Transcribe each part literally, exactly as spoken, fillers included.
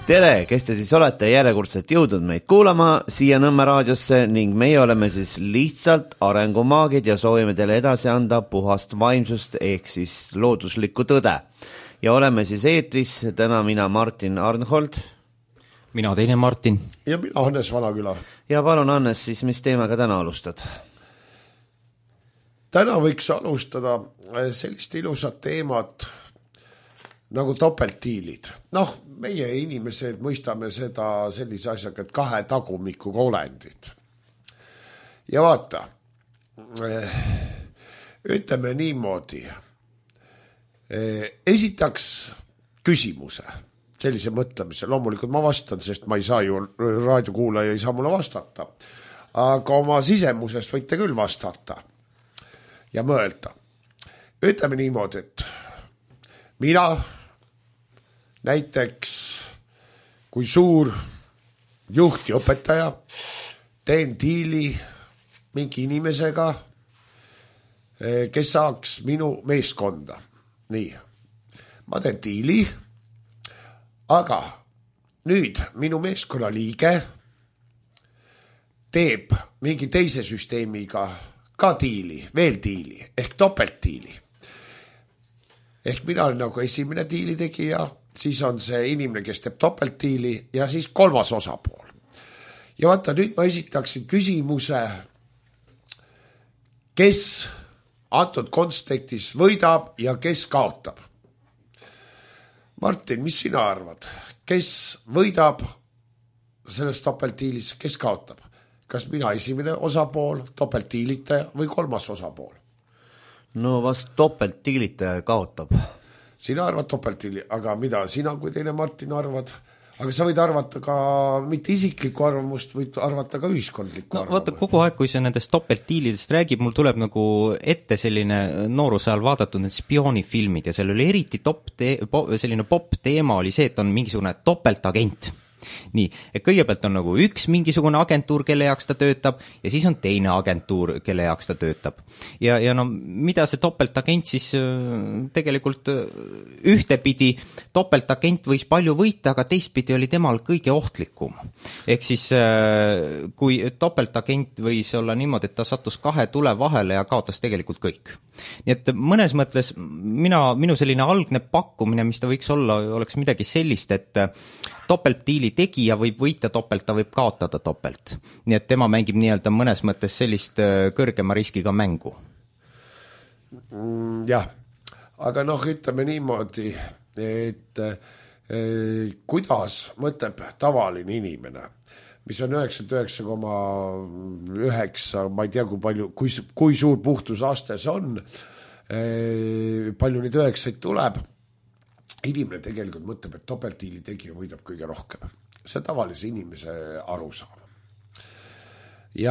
Tere, kes te siis olete järjekordselt jõudnud meid kuulama siia Nõmme raadiosse ning meie oleme siis lihtsalt arengumaagid ja soovime teile edasi anda puhast vaimsust ehk siis looduslikku tõde. Ja oleme siis eetris, täna mina Martin Arnhold. Mina teine Martin. Ja mina Hannes Vanaküla. Ja palun Hannes, siis mis teemaga täna alustad? Täna võiks alustada sellist ilusat teemat nagu topelttiilid. Noh, meie inimesed mõistame seda sellise asjaga, et kahe tagumikuga olendid. Ja vaata, ütleme niimoodi, esitaks küsimuse, sellise mõtlemise. Loomulikult ma vastan, sest ma ei saa ju, raadiokuulaja ei saa mulle vastata. Aga oma sisemusest võite küll vastata ja mõelda. Ütleme niimoodi, et mina näiteks kui suur juht ja õpetaja teen diili mingi inimesega, kes saaks minu meeskonda. Nii, ma teen diili, aga nüüd minu meeskonna liige teeb mingi teise süsteemiga ka diili, veel diili, ehk topeltdiili. Ehk mina olen nagu esimene diili tegija, siis on see inimene, kes teeb topeltdiili ja siis kolmas osapool. Ja vaata, nüüd ma esitaksin küsimuse, kes antud kontekstis võidab ja kes kaotab. Martin, mis sina arvad? Kes võidab selles topeltdiilis, kes kaotab? Kas mina esimene osapool, topeltdiilitaja või kolmas osapool? No vast topeltdiilitaja kaotab. Sina arvad topeltdiili, aga mida sina kui teine Martin arvad? Aga sa võid arvata ka mitte isiklikku arvamust, võid arvata ka ühiskondlikku no, arvamust. Vaata, kogu aeg, kui see nendest topeltdiilidest räägib, mul tuleb nagu ette selline nooruse ajal vaadatud need spioonifilmid ja seal oli eriti top te- selline pop teema oli see, et on mingisugune topeltagent. Nii, et kõigepealt on nagu üks mingisugune agentuur, kelle jaoks ta töötab ja siis on teine agentuur, kelle jaoks ta töötab. Ja, ja no mida see topeltagent siis tegelikult ühtepidi topeltagent võis palju võita, aga teistpidi oli temal kõige ohtlikum. Ehk siis kui topeltagent võis olla niimoodi, et ta sattus kahe tule vahele ja kaotas tegelikult kõik. Nii et mõnes mõtles mina, minu selline algne pakkumine, mis ta võiks olla, oleks midagi sellist, et topeltdiili tegija võib võita topelt, ta võib kaotada topelt. Nii et tema mängib nii-öelda mõnes mõttes sellist kõrgema riskiga mängu. Mm, jah, aga noh, ütleme niimoodi, et eh, kuidas mõtleb tavaline inimene, mis on üheksakümmend üheksa koma üheksa, ma ei tea, kui palju, kui, kui suur puhtusaste see on, eh, palju neid üheksaid tuleb, inimene tegelikult mõtleb, et topeltdiili tegija võidab kõige rohkem. See tavalise inimese arusaam. Ja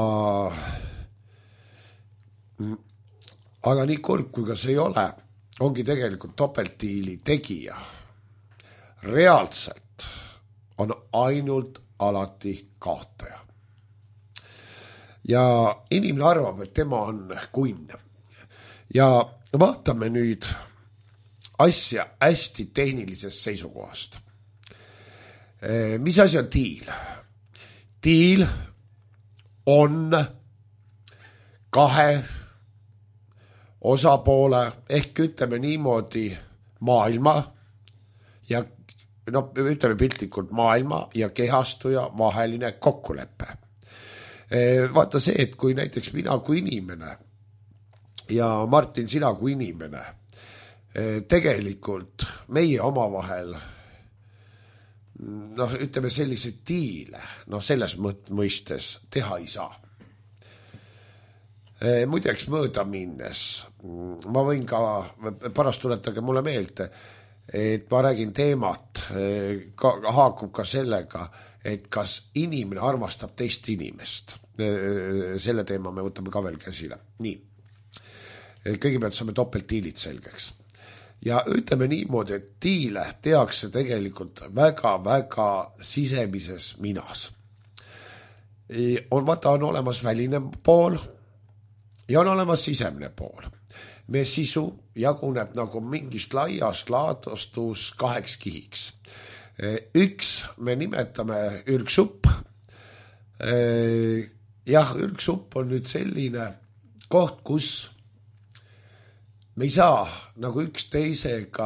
aga nii kurb, kui ka see ei ole, ongi tegelikult topeltdiili tegija. Reaalselt on ainult alati kaotaja. Ja inimene arvab, et tema on kunn. Ja vaatame nüüd asja hästi tehnilisest seisukohast. Mis asi on diil? Diil on kahe osapoole ehk ütleme niimoodi maailma ja no, ütleme piltlikult maailma ja kehastuja vaheline kokkulepe. Vaata see, et kui näiteks mina kui inimene ja Martin, sina kui inimene tegelikult meie omavahel noh, ütleme sellised diile, noh selles mõistes teha ei saa. Muideks mööda minnes, ma võin ka, pärast tuletage mulle meelde, et ma räägin teemat, ka, haakub ka sellega, et kas inimene armastab teist inimest. Selle teema me võtame ka veel käsile. Nii, kõigepealt saame topeltdiilid selgeks. Ja ütleme niimoodi, et diile tehakse tegelikult väga-väga sisemises minas. On, vaata, on olemas väline pool ja on olemas sisemine pool. Meie sisu jaguneb nagu mingist laiast laadustus kaheks kihiks. Üks me nimetame ürgsupp. Jah, ürgsupp on nüüd selline koht, kus me ei saa nagu üks teisega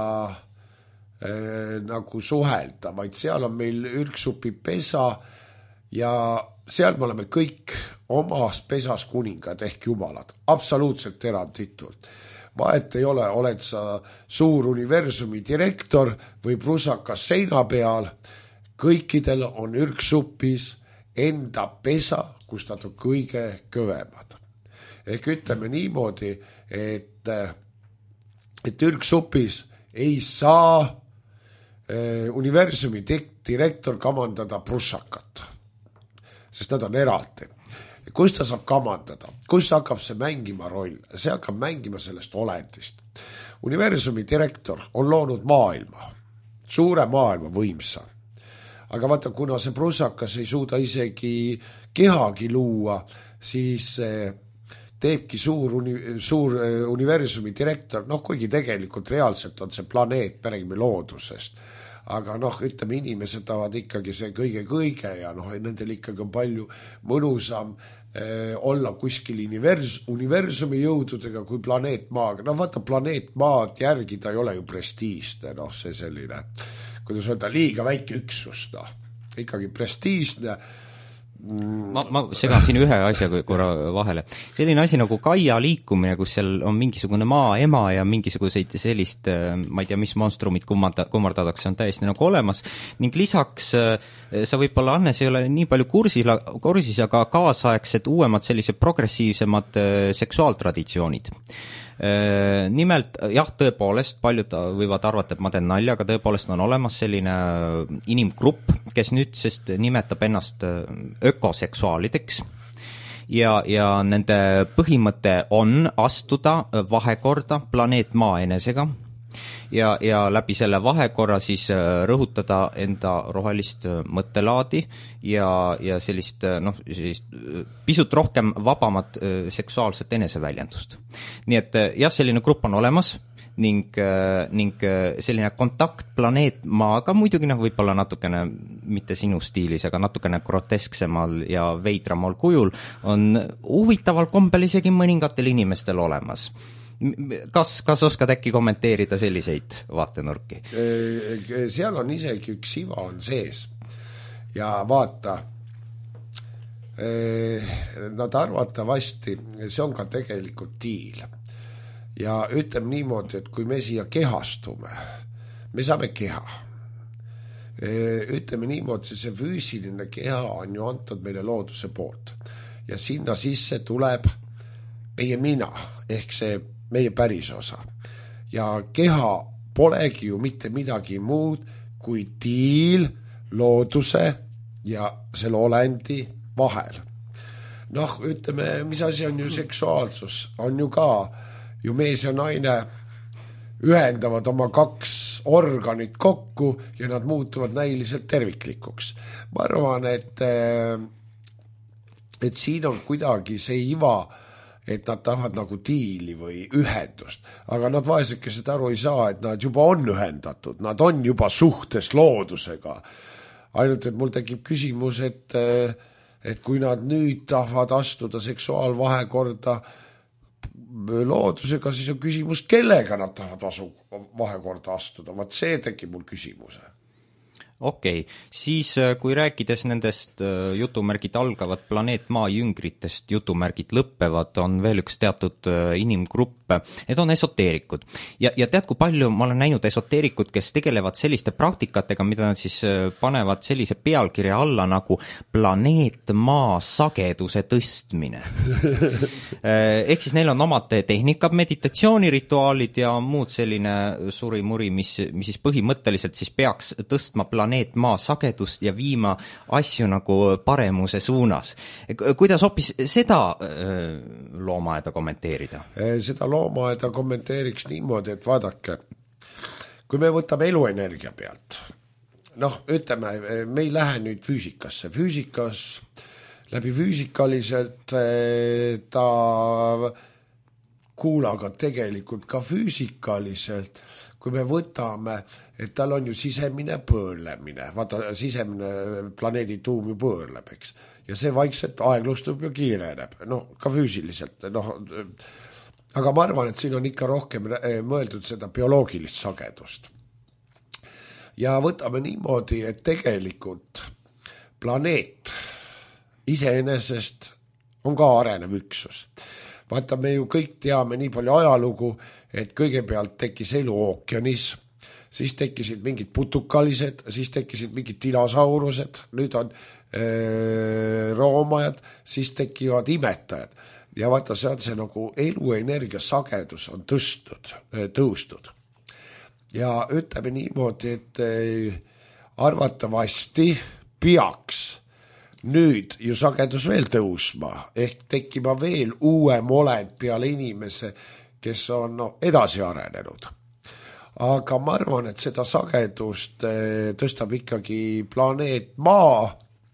äh, nagu suhelda, vaid seal on meil ürgsupi pesa ja seal me oleme kõik omas pesas kuningad ehk jumalad, absoluutselt eranditult. Vahet ei ole, oled sa suur universumi direktor või prusakas seina peal, kõikidel on ürgsupis enda pesa, kus nad on kõige kõvemad. Ehk ütleme niimoodi, et, et ürgsupis ei saa eh, universumi direktor kamandada prusakat, sest nad on eraldi. Kus ta saab kamandada? Kus hakkab see mängima roll? See hakkab mängima sellest olendist. Universumi direktor on loonud maailma, suure maailma võimsa. Aga vaata, kuna see prusakas ei suuda isegi kehagi luua, siis teebki suur, uni, suur universumi direktor, noh kuigi tegelikult reaalselt on see planeet, me räägime loodusest. Aga noh, ütleme, inimesed tahavad ikkagi see kõige-kõige ja noh, nendel ikkagi on palju mõnusam eh, olla kuskil univers, universumi jõududega kui planeet Maaga. No vaata, planeet Maad järgida ei ole ju prestiisne, noh see selline, kuidas öelda, liiga väike üksus, noh, ikkagi prestiisne. Ma, ma segan siin ühe asja korra vahele. Selline asi nagu Gaia liikumine, kus seal on mingisugune maa ema ja mingisuguseid sellist, ma ei tea, mis monstrumid kummardatakse, on täiesti nagu olemas. Ning lisaks, sa võib-olla, Annes, ei ole nii palju kursis, kursis aga kaasaegsed uuemad sellised progressiivsemad seksuaaltraditsioonid. Nimelt, jah, tõepoolest, paljud võivad arvata, et ma teen nalja, aga tõepoolest on olemas selline inimgrupp, kes nüüd sest nimetab ennast ökoseksuaalideks ja, ja nende põhimõte on astuda vahekorda planeet Maa enesega ja, ja läbi selle vahekorra siis rõhutada enda rohelist mõttelaadi ja, ja sellist, noh, sellist pisut rohkem vabamat seksuaalset eneseväljendust. Nii et jah, selline grupp on olemas ning, ning selline kontakt planeet Maaga, muidugi noh, võib-olla natukene mitte sinu stiilis, aga natukene grotesksemal ja veidramal kujul on huvitaval kombel isegi mõningatel inimestel olemas. Kas, kas oskad äkki kommenteerida selliseid vaatenurki? Seal on isegi üks iva on sees ja vaata, nad arvatavasti, see on ka tegelikult diil ja ütleme niimoodi, et kui me siia kehastume, me saame keha, ütleme niimoodi, see füüsiline keha on ju antud meile looduse poolt ja sinna sisse tuleb meie mina ehk see meie päris osa. Ja keha polegi ju mitte midagi muud kui diil looduse ja selle olendi vahel. Noh, ütleme, mis asi on ju seksuaalsus, on ju ka, ju mees ja naine ühendavad oma kaks organit kokku ja nad muutuvad näiliselt terviklikuks. Ma arvan, et, et siin on kuidagi see iva, et nad tahavad nagu diili või ühendust, aga nad vaeseke seda aru ei saa, et nad juba on ühendatud, nad on juba suhtes loodusega. Ainult, et mul tekib küsimus, et, et kui nad nüüd tahavad astuda seksuaalvahekorda loodusega, siis on küsimus, kellega nad tahavad asu, vahekorda astuda. Vaat see tekib mul küsimuse. Okei, okay. Siis kui rääkides nendest jutumärgid algavad planeet Maa jüngritest, jutumärgid lõppevad, on veel üks teatud inimgrupp, need on esoteerikud. Ja, ja tead, kui palju ma olen näinud esoteerikud, kes tegelevad selliste praktikatega, mida nad siis panevad sellise pealkirja alla nagu planeet Maa sageduse tõstmine. Ehk siis neil on omad tehnikad, meditatsioonirituaalid ja muud selline surimuri, mis, mis siis põhimõtteliselt siis peaks tõstma planeet planeet Maa sagedust ja viima asju nagu paremuse suunas. Kuidas hoopis seda loomaaeda kommenteerida? Seda loomaaeda kommenteeriks niimoodi, et vaadake, kui me võtame eluenergia pealt, noh, ütleme, me ei lähe nüüd füüsikasse. Füüsikas, läbi füüsikaliselt ta kuule, aga tegelikult ka füüsikaliselt, kui me võtame, et tal on ju sisemine pöörlemine, vaata sisemine planeedi tuum ju pöörleb, eks, ja see vaikselt aeglustub ja kiireneb, noh, ka füüsiliselt, noh, aga ma arvan, et siin on ikka rohkem mõeldud seda bioloogilist sagedust. Ja võtame niimoodi, et tegelikult planeet iseenesest on ka arenev üksus. Vaata, me ju kõik teame nii palju ajalugu, et kõigepealt tekkis elu ookeanis, siis tekkisid mingid putukalised, siis tekkisid mingid dinosaurused, nüüd on äh, roomajad, siis tekivad imetajad. Ja vaata, see on see nagu eluenergia sagedus on tõstnud, tõustud. Ja ütleme niimoodi, et äh, arvatavasti peaks nüüd ju sagedus veel tõusma, ehk tekkima veel uuem olend peale inimese, kes on no, edasi arenenud. Aga ma arvan, et seda sagedust tõstab ikkagi planeet Maa,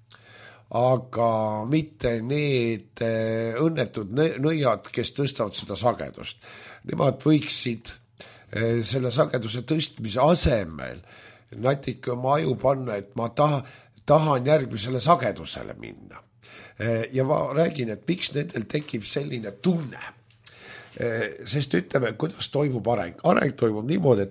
aga mitte need õnnetud nõiad, kes tõstavad seda sagedust. Nemad võiksid selle sageduse tõstmise asemel natuke oma aju panna, et ma taha, tahan järgmisele sagedusele minna. Ja ma räägin, et miks nendel tekib selline tunne. Sest ütleme, kuidas toimub areng. Areng toimub niimoodi,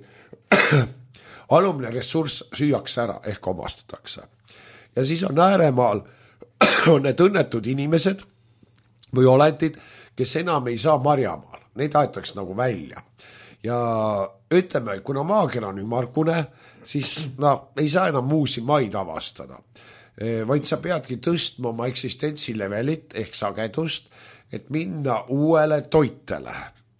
et alumne ressurss süüakse ära ehk omastatakse. Ja siis on ääremaal on need õnnetud inimesed või olendid, kes enam ei saa marjamaal. Neid aetakse nagu välja. Ja ütleme, kuna maakera on ümargune, siis no, ei saa enam muusi maid avastada. Vaid sa peadki tõstma oma eksistentsi levelit ehk sagedust, et minna uuele toitele.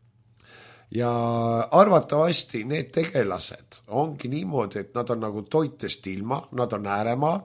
Ja arvatavasti need tegelased ongi niimoodi, et nad on nagu toitest ilma, nad on ääremaal.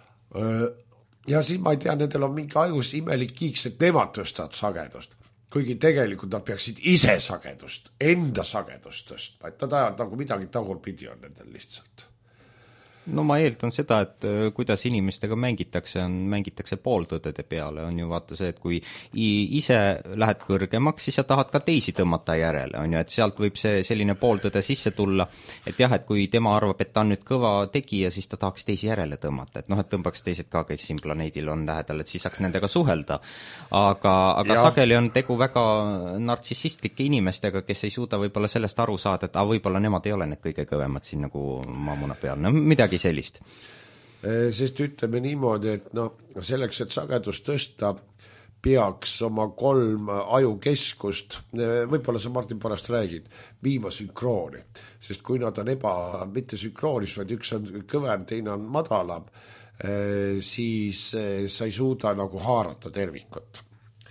Ja siis ma ei tea, nendel on mingi ajus imelik kiiks, et nemad tõstavad sagedust. Kuigi tegelikult nad peaksid ise sagedust, enda sagedust tõstma, et nad ajavad nagu midagi tagurpidi on nendel lihtsalt. No ma eeldan seda, et kuidas inimestega mängitakse, on, mängitakse pooltõdede peale, on ju vaata see, et kui ise lähed kõrgemaks, siis sa tahad ka teisi tõmmata järele, on ju, et sealt võib see selline pooltõde sisse tulla, et jah, et kui tema arvab, et ta on nüüd kõva tegija, siis ta tahaks teisi järele tõmmata, et noh, et tõmbaks teised ka, kes siin planeedil on lähedal, et siis saaks nendega suhelda. Aga, aga sageli on tegu väga nartsissistlike inimestega, kes ei suuda võib-olla sellest aru saada, et ah, võib-olla nemad ei ole need kõige kõvemad siin nagu maamuna peal, no midagi sellist. Sest ütleme niimoodi, et no, selleks, et sagedust tõsta, peaks oma kolm ajukeskust, võib-olla sa Martin pärast räägid, viima sünkrooni. Sest kui nad on eba, mitte sünkroonis, vaid üks on kõvem, teine on madalam, siis sa ei suuda nagu haarata tervikut.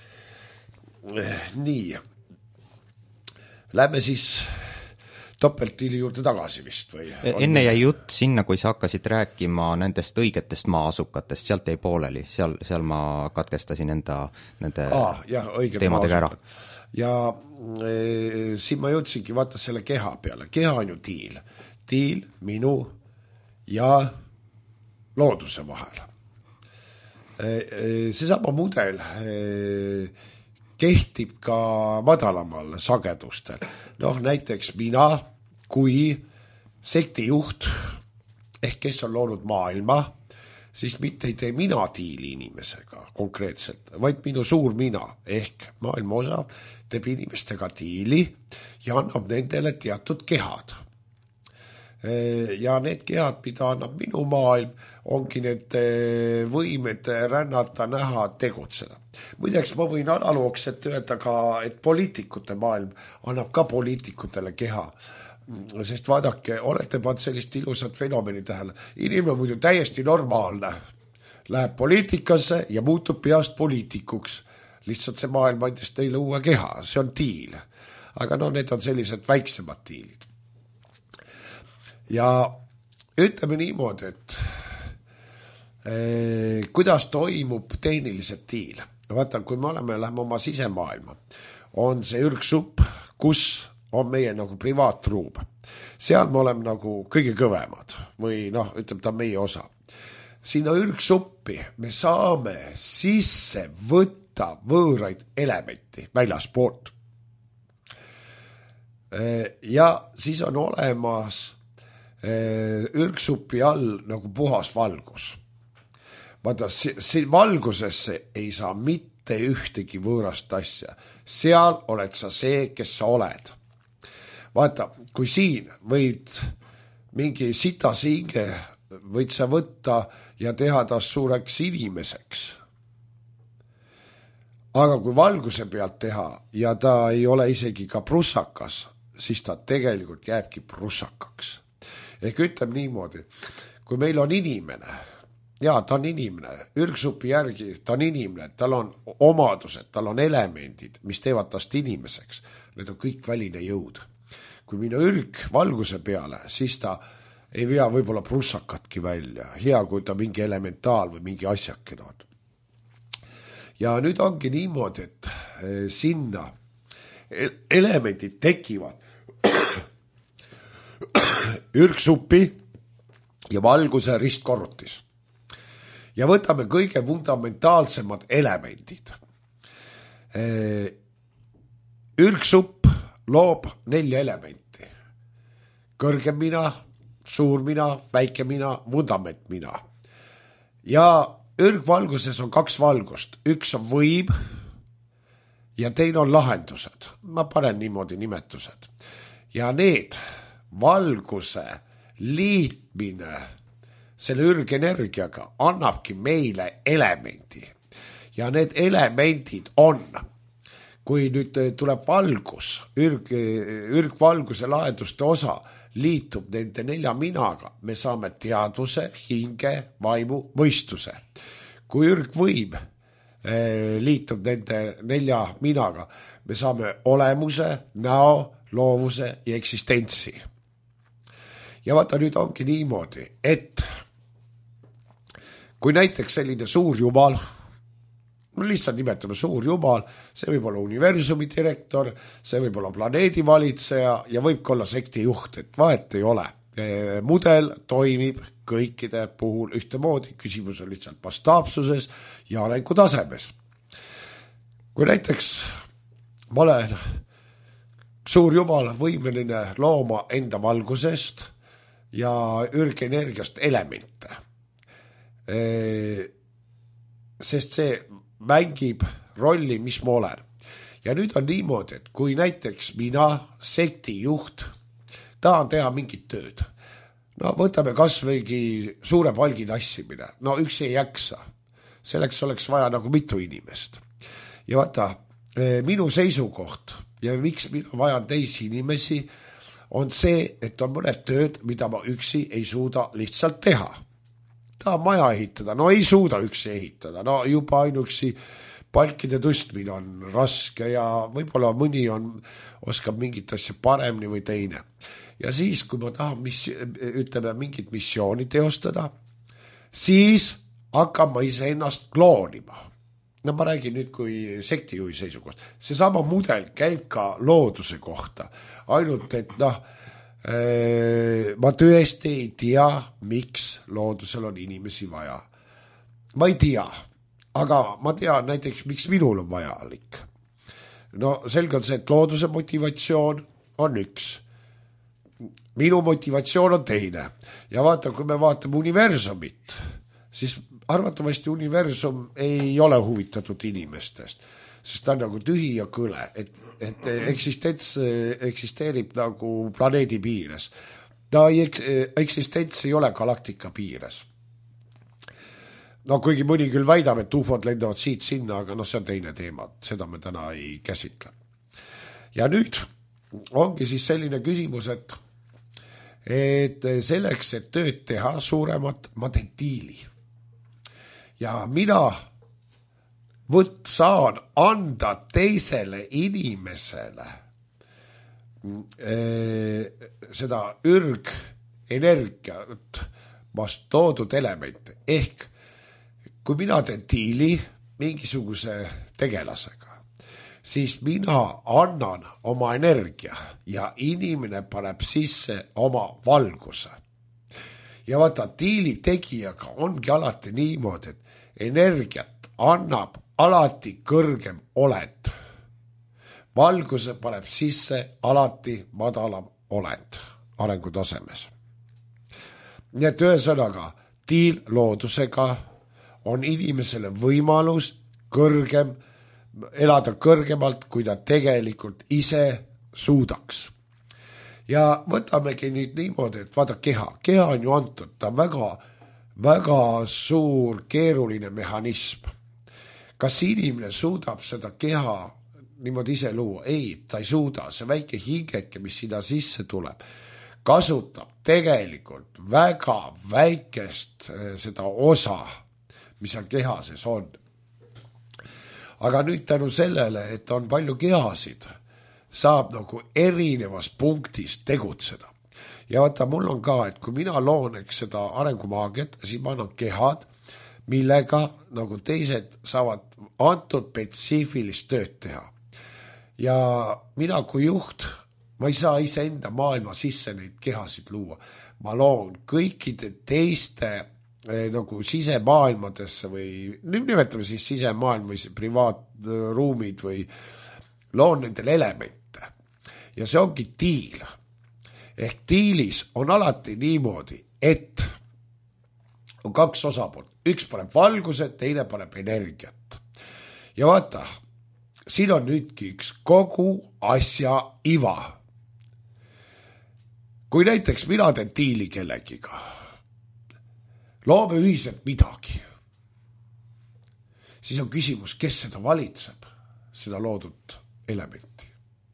Nii. Lähme siis topelttiili juurde tagasi vist või? Enne jäi jutt sinna, kui sa hakkasid rääkima nendest õigetest maa-asukatest, sealt jäi pooleli, seal, seal ma katkestasin enda nende ah, jah, teemadega ära. Ja e, siin ma jõudsingi vaata selle keha peale. Keha on ju tiil. Tiil, minu ja looduse vahel. E, e, seesama mudel e, kehtib ka madalamal sagedustel. Noh, näiteks mina kui sektijuht, ehk kes on loonud maailma, siis mitte ei tee mina tiili inimesega konkreetselt, vaid minu suur mina, ehk maailma osa teeb inimestega tiili ja annab nendele teatud kehad. Ja need kehad, mida annab minu maailm, ongi need võimed rännata, näha, tegutseda. Muideks ma võin analoogselt öelda ka, et poliitikute maailm annab ka poliitikutele keha. Sest vaadake, olete pannud sellist ilusat fenomeni tähele. Inimene muidu täiesti normaalne. Läheb poliitikasse ja muutub peast poliitikuks. Lihtsalt see maailm andis teile uue keha, see on tiil. Aga no need on sellised väiksemad tiilid. Ja ütleme niimoodi, et eh, kuidas toimub tehniliselt tiil. Vaata, kui me oleme, lähme oma sisemaailma, on see ürgsupp, kus on meie nagu privaatruum. Seal me oleme nagu kõige kõvemad või noh, ütleme ta meie osa. Sinna ürgsuppi me saame sisse võtta võõraid elementi väljaspoolt. ja siis on olemas ürgsupi all nagu puhas valgus. Vaata, siin valgusesse ei saa mitte ühtegi võõrast asja. Seal oled sa see, kes sa oled. Vaata, kui siin võid mingi sitasinge võid sa võtta ja teha ta suureks inimeseks. Aga kui valguse pealt teha ja ta ei ole isegi ka prussakas, siis ta tegelikult jääbki prussakaks. Ehk ütleb niimoodi, kui meil on inimene, jaa, ta on inimene, ürgsupi järgi ta on inimene, tal on omadused, tal on elemendid, mis teevad tast inimeseks. Need on kõik väline jõud. Kui minna ürg valguse peale, siis ta ei vea võib-olla prussakatki välja. Hea, kui ta mingi elementaal või mingi asjakin on. Ja nüüd ongi niimoodi, et sinna elemendid tekivad ürgsupi ja valguse ristkorrutis. Ja võtame kõige fundamentaalsemad elemendid. Ürgsupp loob nelja elementi. Kõrgem mina, suur mina, väike mina, vundament mina. Ja ürgvalguses on kaks valgust. Üks on võim ja teine on lahendused. Ma panen niimoodi nimetused. Ja need valguse liitmine selle ürgenergiaga annabki meile elemendi. Ja need elemendid on, kui nüüd tuleb valgus, ürg, ürgvalguse lahenduste osa liitub nende nelja minaga, me saame teadvuse, hinge, vaimu, mõistuse. Kui ürgvõim liitub nende nelja minaga, me saame olemuse, näo, loovuse ja eksistentsi. Ja vaata, nüüd ongi niimoodi, et kui näiteks selline suur jumal, lihtsalt nimetame suur jumal, see võib olla universumi direktor, see võib olla planeedi valitseja ja võib olla sekti juht, et vahet ei ole. Mudel toimib kõikide puhul ühtemoodi, küsimus on lihtsalt mastaapsuses ja arengu tasemes. Kui näiteks ma olen suur jumal võimeline looma enda valgusest ja ürgenergiast elemente, sest see mängib rolli, mis ma olen. Ja nüüd on niimoodi, et kui näiteks mina, sekti juht, tahan teha mingit tööd. No võtame kas võigi suure palgi tassimine. No üks ei jaksa. Selleks oleks vaja nagu mitu inimest. Ja vaata, minu seisukoht ja miks mina vajan teisi inimesi on see, et on mõned tööd, mida ma üksi ei suuda lihtsalt teha. Ta maja ehitada, no ei suuda üksi ehitada, no juba ainuksi palkide tõstmine on raske ja võib-olla mõni on, oskab mingit asja paremini või teine. Ja siis, kui ma tahan mis, ütleme, mingit missiooni teostada, siis hakkan ma ise ennast kloonima. No ma räägin nüüd kui sektijuhi seisukoht. See sama mudel käib ka looduse kohta. Ainult, et noh, ma tõesti ei tea, miks loodusel on inimesi vaja. Ma ei tea, aga ma tean näiteks, miks minul on vajalik. No selge on see, et looduse motivatsioon on üks. Minu motivatsioon on teine. Ja vaata, kui me vaatame universumit, siis arvatavasti universum ei ole huvitatud inimestest, sest ta on nagu tühi ja kõle, et, et eksistents eksisteerib nagu planeedi piires. Ta ei, eksistents ei ole galaktika piires. No kuigi mõni küll väidab, et ufod lendavad siit sinna, aga no see on teine teema, seda me täna ei käsitle. Ja nüüd ongi siis selline küsimus, et, et selleks, et tööd teha suuremat, ma teen diili. Ja mina võt saan anda teisele inimesele ee, seda ürgenergiat vast toodud elemente. Ehk kui mina teen diili mingisuguse tegelasega, siis mina annan oma energia ja inimene paneb sisse oma valguse. Ja vaata, diili tegijaga ongi alati niimoodi, et energiat annab alati kõrgem oled. valguse paneb sisse alati madalam olend arengutasemes. Nii et ühesõnaga, tiil loodusega on inimesele võimalus kõrgem, elada kõrgemalt, kui ta tegelikult ise suudaks. Ja võtamegi nüüd niimoodi, et vaada keha. Keha on ju antud, ta on väga, väga suur keeruline mehhanism. Kas inimene suudab seda keha niimoodi ise luua? Ei, ta ei suuda. See väike hingeke, mis sinna sisse tuleb, kasutab tegelikult väga väikest seda osa, mis on keha sees on. Aga nüüd tänu sellele, et on palju kehasid, saab nagu erinevas punktis tegutseda. Ja vaata, mul on ka, et kui mina loon eks seda arengumaagiat, siis ma annan kehad, millega nagu teised saavad antud spetsiifilist tööd teha. Ja mina kui juht, ma ei saa ise enda maailma sisse neid kehasid luua. Ma loon kõikide teiste nagu sisemaailmadesse või nimetame siis sisemaailm või privaatruumid või loon nendele elemente. Ja see ongi tiil. Ehk tiilis on alati niimoodi, et on kaks osapoolt. Üks paneb valguse, teine paneb energiat. Ja vaata, siin on nüüdki üks kogu asja iva. Kui näiteks mina teen tiili kellegiga, loome ühiselt midagi, siis on küsimus, kes seda valitseb, seda loodud elementi.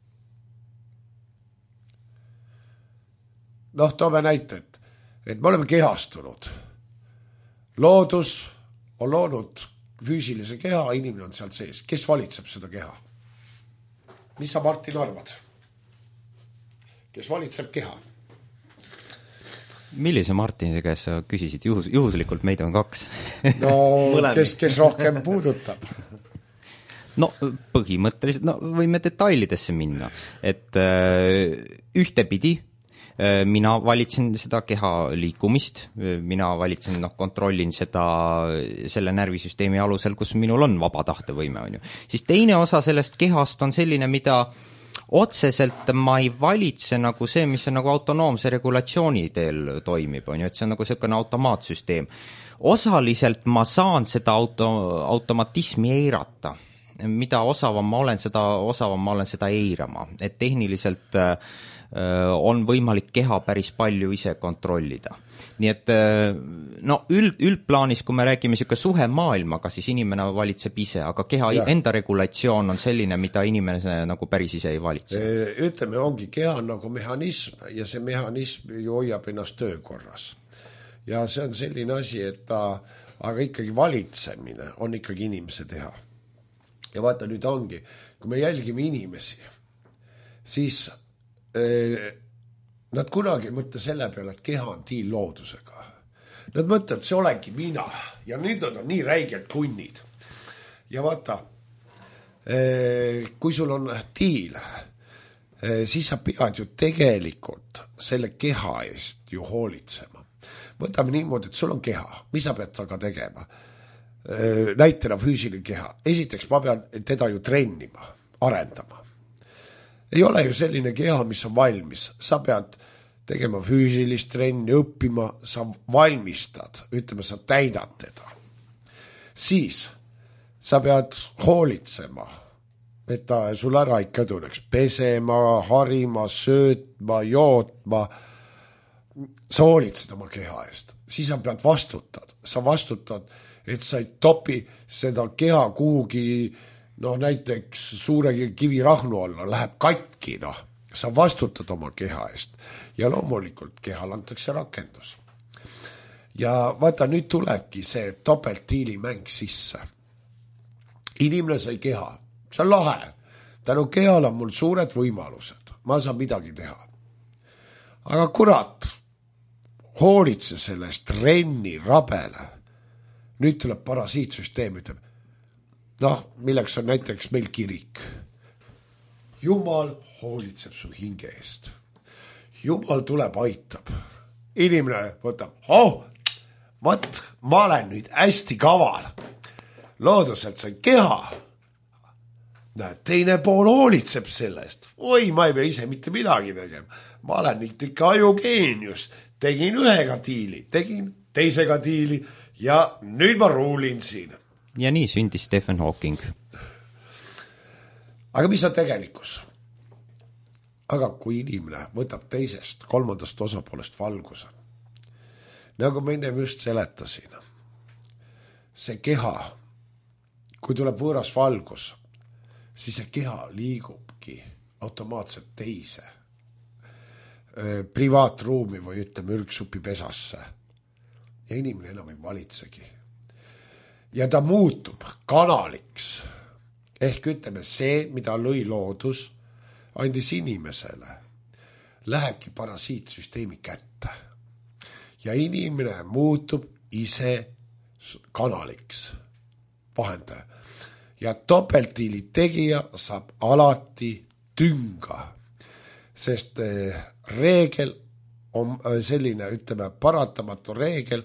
Noh, toome näite, et, et me oleme kehastunud. Loodus on loonud füüsilise keha, inimene on seal sees. Kes valitseb seda keha? Mis sa, Martin, arvad? Kes valitseb keha? Millise Martini käes sa küsisid? Juhus, juhuslikult meid on kaks. No, kes, kes rohkem puudutab? No põhimõtteliselt, no võime detailidesse minna, et äh, ühtepidi äh, mina valitsen seda keha liikumist, mina valitsen, noh, kontrollin seda selle närvisüsteemi alusel, kus minul on vaba tahtevõime, on ju. Siis teine osa sellest kehast on selline, mida otseselt ma ei valitse nagu see, mis on nagu autonoomse regulatsiooni teel toimib, on ju, et see on nagu selline automaatsüsteem. Osaliselt ma saan seda auto, automatismi eirata. Mida osavam ma olen, seda osavam ma olen seda eirama. Et tehniliselt äh, on võimalik keha päris palju ise kontrollida. Nii et äh, no üld, üldplaanis, kui me räägime siuke suhe maailmaga, siis inimene valitseb ise, aga keha ja. Enda regulatsioon on selline, mida inimene nagu päris ise ei valitse. Ütleme, ongi keha nagu mehhanism ja see mehhanism ju hoiab ennast töökorras. Ja see on selline asi, et ta, aga ikkagi valitsemine on ikkagi inimese teha. Ja vaata, nüüd ongi, kui me jälgime inimesi, siis eh, nad kunagi mõtle selle peale, et keha on tiil loodusega. Nad mõtlevad, see olengi mina ja nüüd nad on nii räigelt kunnid. Ja vaata, eh, kui sul on tiil, eh, siis sa pead ju tegelikult selle keha eest ju hoolitsema. Võtame niimoodi, et sul on keha, mis sa pead taga tegema? Näitena füüsiline keha. Esiteks ma pean teda ju trennima, arendama. Ei ole ju selline keha, mis on valmis. Sa pead tegema füüsilist trenni, õppima, sa valmistad, ütleme, sa täidad teda. Siis sa pead hoolitsema, et ta sul ära ikka tuleks pesema, harima, söötma, jootma. Sa hoolitsed oma keha eest. Siis sa pead vastutad. Sa vastutad, et sa ei topi seda keha kuhugi, noh, näiteks suure kivirahnu alla, läheb katki, noh. Sa vastutad oma keha eest. Ja loomulikult kehal antakse rakendus. Ja vaata, nüüd tulebki see topelttiili mäng sisse. Inimene sai keha. See on lahe. Tänu kehal on mul suured võimalused. Ma saan midagi teha. Aga kurat, hoolitse sellest trenni rabele. Nüüd tuleb parasiitsüsteem, ütleb, noh, milleks on näiteks meil kirik. Jumal hoolitseb su hinge eest. Jumal tuleb, aitab. Inimene võtab, oh, võt, ma olen nüüd hästi kaval. Looduselt sai keha. näed, teine pool hoolitseb sellest. Oi, ma ei pea ise mitte midagi tegema. Ma olen ikka ajugeenius. Tegin ühega diili, tegin teisega diili ja nüüd ma ruulin siin. Ja nii sündis Stephen Hawking. Aga mis on tegelikkus? Aga kui inimene võtab teisest, kolmandast osapoolest valguse, nagu ma ennem just seletasin, see keha, kui tuleb võõras valgus, siis see keha liigubki automaatselt teise privaatruumi või ütleme ürgsupi pesasse. Ja inimene enam ei valitsegi. Ja ta muutub kanaliks. Ehk ütleme see, mida lõi loodus, andis inimesele, lähebki parasiitsüsteemi kätte. Ja inimene muutub ise kanaliks, vahendaja. Ja topeltdiili tegija saab alati tünga, sest reegel on selline, ütleme, paratamatu reegel,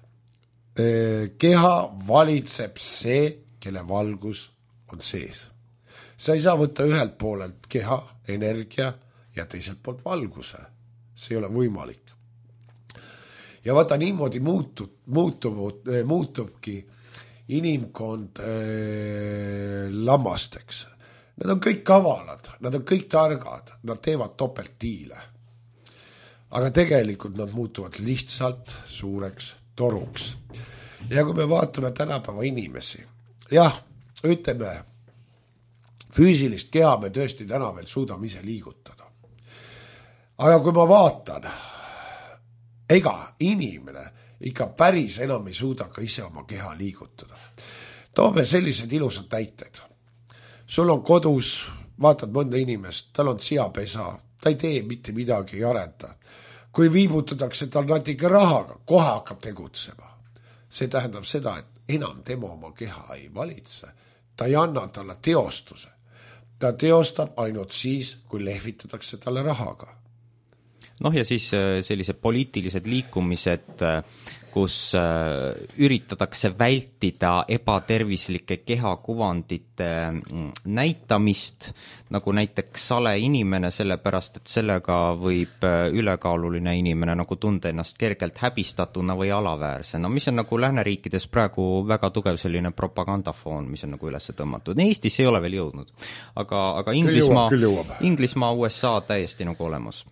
keha valitseb see, kelle valgus on sees. Sa ei saa võtta ühelt poolelt keha, energia ja teiselt poolt valguse. See ei ole võimalik. Ja vaata niimoodi muutub, muutub, muutubki inimkond äh, lammasteks. Nad on kõik kavalad, nad on kõik targad, nad teevad topeltdiile. Aga tegelikult nad muutuvad lihtsalt suureks toruks. Ja kui me vaatame tänapäeva inimesi, jah, ütleme, füüsilist keha me tõesti täna veel suudame ise liigutada. Aga kui ma vaatan, ega inimene ikka päris enam ei suuda ka ise oma keha liigutada. Toome sellised ilusad näited. Sul on kodus, vaatad mõnda inimest, tal on siapesa, ta ei tee mitte midagi, ei arenda. Kui viibutatakse tal natuke rahaga, kohe hakkab tegutsema. See tähendab seda, et enam tema oma keha ei valitse. Ta ei anna talle teostuse. Ta teostab ainult siis, kui lehvitatakse talle rahaga. Noh ja siis sellised poliitilised liikumised, kus üritatakse vältida ebatervislike kehakuvandite näitamist, nagu näiteks sale inimene, sellepärast, et sellega võib ülekaaluline inimene nagu tunda ennast kergelt häbistatuna või alaväärsena, mis on nagu lääneriikides praegu väga tugev selline propagandafoon, mis on nagu üles tõmmatud. Eestis ei ole veel jõudnud, aga, aga Inglismaa, Inglismaa, U S A täiesti nagu olemas.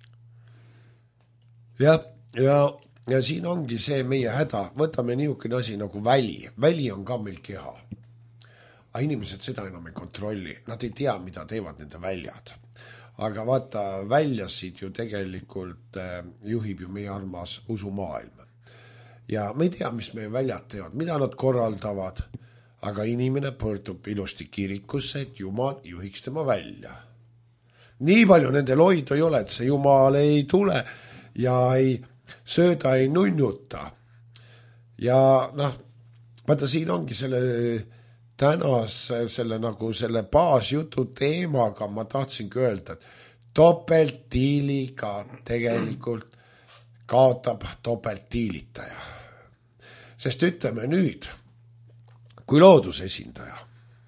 Ja, ja, ja siin ongi see meie häda. Võtame niisugune asi nagu väli. Väli on ka meil keha. Aga inimesed seda enam ei kontrolli. Nad ei tea, mida teevad nende väljad. Aga vaata, väljasid ju tegelikult juhib ju meie armas usumaailm. Ja me ei tea, mis meie väljad teevad, mida nad korraldavad. Aga inimene pöördub ilusti kirikusse, et Jumal juhiks tema välja. Nii palju nendel hoidu ei ole, et see Jumal ei tule ja ei sööda, ei nunnuta. Ja noh, vaata siin ongi selle tänas selle nagu selle baasjutu teemaga ma tahtsingi öelda, et topeltdiiliga tegelikult kaotab topeltdiilitaja. Sest ütleme nüüd, kui loodusesindaja,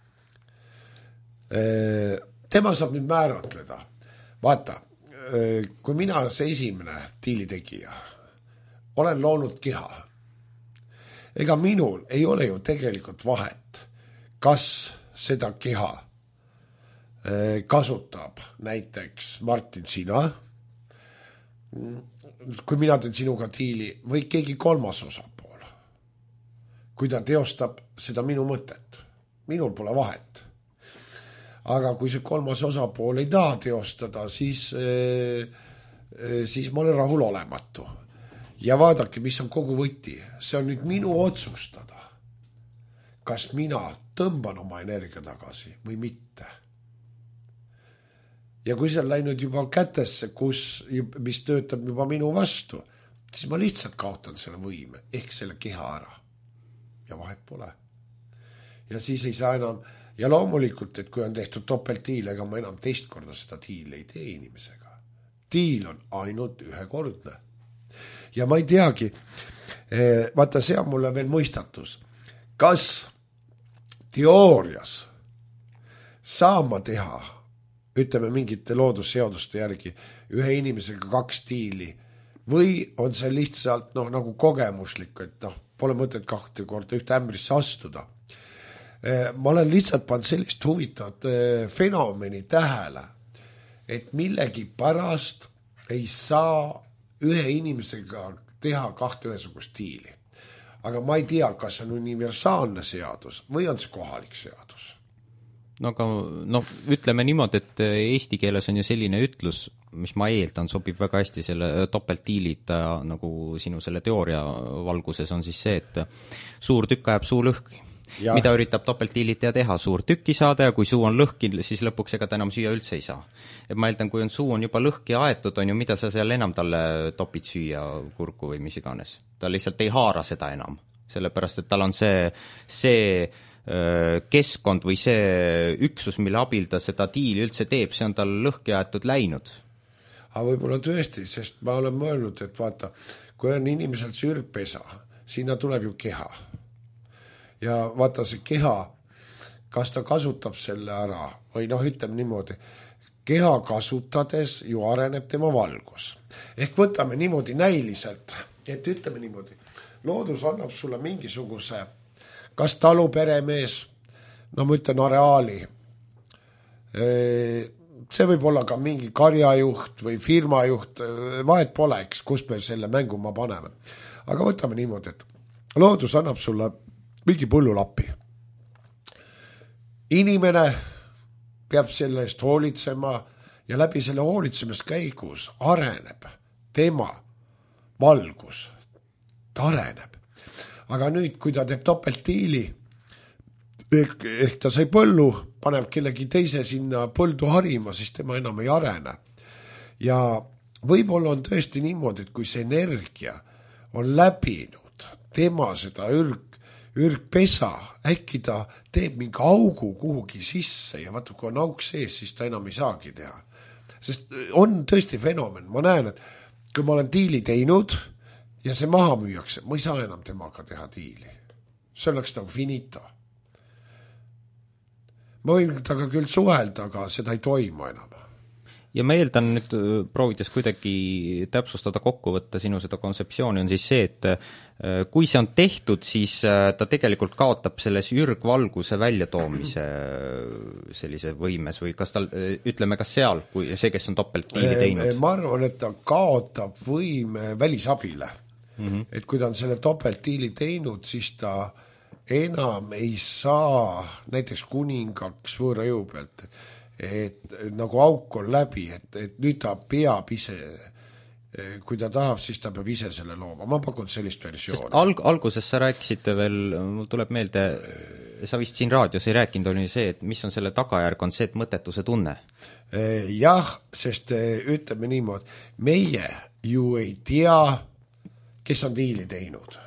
tema saab nüüd määratleda, vaata, kui mina see esimene diilitegija olen loonud keha, ega minul ei ole ju tegelikult vahet, kas seda keha kasutab näiteks Martin sina, kui mina teen sinuga diili või keegi kolmas osapool, kui ta teostab seda minu mõtet, minul pole vahet. Aga kui see kolmas osapool ei taha teostada, siis, siis ma olen rahul olematu. Ja vaadake, mis on kogu võti. See on nüüd minu otsustada, kas mina tõmban oma energia tagasi või mitte. Ja kui see on läinud juba kätesse, kus, mis töötab juba minu vastu, siis ma lihtsalt kaotan selle võime, ehk selle keha ära. Ja vahet pole. Ja siis ei saa enam... Ja loomulikult, et kui on tehtud topeltdiil, ega ma enam teist korda seda diil ei tee inimesega. Diil on ainult ühekordne. Ja ma ei teagi, vaata see on mulle veel mõistatus. Kas teoorias saama teha, ütleme mingite loodusseaduste järgi, ühe inimesega kaks diili või on see lihtsalt noh, nagu kogemuslik, et noh, pole mõtet kahte korda ühte ämbrisse astuda. Ma olen lihtsalt pannud sellist huvitavat fenomeni tähele, et millegi pärast ei saa ühe inimesega teha kahte ühesugust diili. Aga ma ei tea, kas see on universaalne seadus või on see kohalik seadus. No aga no, ütleme niimoodi, et eesti keeles on ju selline ütlus, mis ma eeldan, sobib väga hästi selle topeltdiilita nagu sinu selle teooria valguses on siis see, et suur tükk ajab suu lõhki. Ja. Mida üritab topeltdiilitaja teha, suur tükki saada ja kui suu on lõhki, siis lõpuks ega ta enam süüa üldse ei saa. Et ma eeldan, kui on suu on juba lõhki aetud, on ju, mida sa seal enam talle topid süüa kurku või mis iganes. Ta lihtsalt ei haara seda enam, sellepärast, et tal on see, see keskkond või see üksus, mille abil ta seda diili üldse teeb, see on tal lõhki aetud läinud. Aga võib-olla tõesti, sest ma olen mõelnud, et vaata, kui on inimesel see ürgpesa, sinna tuleb ju keha. Ja vaata see keha, kas ta kasutab selle ära või noh, ütleme niimoodi, keha kasutades ju areneb tema valgus. Ehk võtame niimoodi näiliselt, et ütleme niimoodi, loodus annab sulle mingisuguse kas taluperemees, no ma ütlen areaali, see võib olla ka mingi karjajuht või firmajuht, vahet pole, eks, kus me selle mängu ma paneme. Aga võtame niimoodi, et loodus annab sulle mingi põllulapi. Inimene peab selle eest hoolitsema ja läbi selle hoolitsemise käigus areneb tema valgus, ta areneb. Aga nüüd, kui ta teeb topeltdiili, ehk, ehk ta sai põllu, paneb kellegi teise sinna põldu harima, siis tema enam ei arene. Ja võib-olla on tõesti niimoodi, et kui see energia on läbinud tema seda ürg, ürgpesa, äkki ta teeb mingi augu kuhugi sisse ja vaata, kui on auk sees, siis ta enam ei saagi teha. Sest on tõesti fenomen, ma näen, et kui ma olen diili teinud ja see maha müüakse, ma ei saa enam temaga teha diili. See oleks nagu finito. Ma võin taga küll suhelda, aga seda ei toimu enam. Ja ma eeldan nüüd proovides kuidagi täpsustada kokku võtta sinu seda kontseptsiooni on siis see, et kui see on tehtud, siis ta tegelikult kaotab selles ürgvalguse väljatoomise sellise võimes või kas tal, ütleme, kas seal, kui see, kes on topeltdiili teinud? Ma arvan, et ta kaotab võime välisabile. Mm-hmm. Et kui ta on selle topeltdiili teinud, siis ta enam ei saa näiteks kuningaks võõra jõu pealt, et nagu auk on läbi, et, et nüüd ta peab ise, kui ta tahab, siis ta peab ise selle looma. Ma pakun sellist versiooni. Alg, alguses sa rääkisite veel, mul tuleb meelde, sa vist siin raadios ei rääkinud, oli see, et mis on selle tagajärg, on see, et mõttetuse tunne? Jah, sest ütleme niimoodi, meie ju ei tea, kes on diili teinud.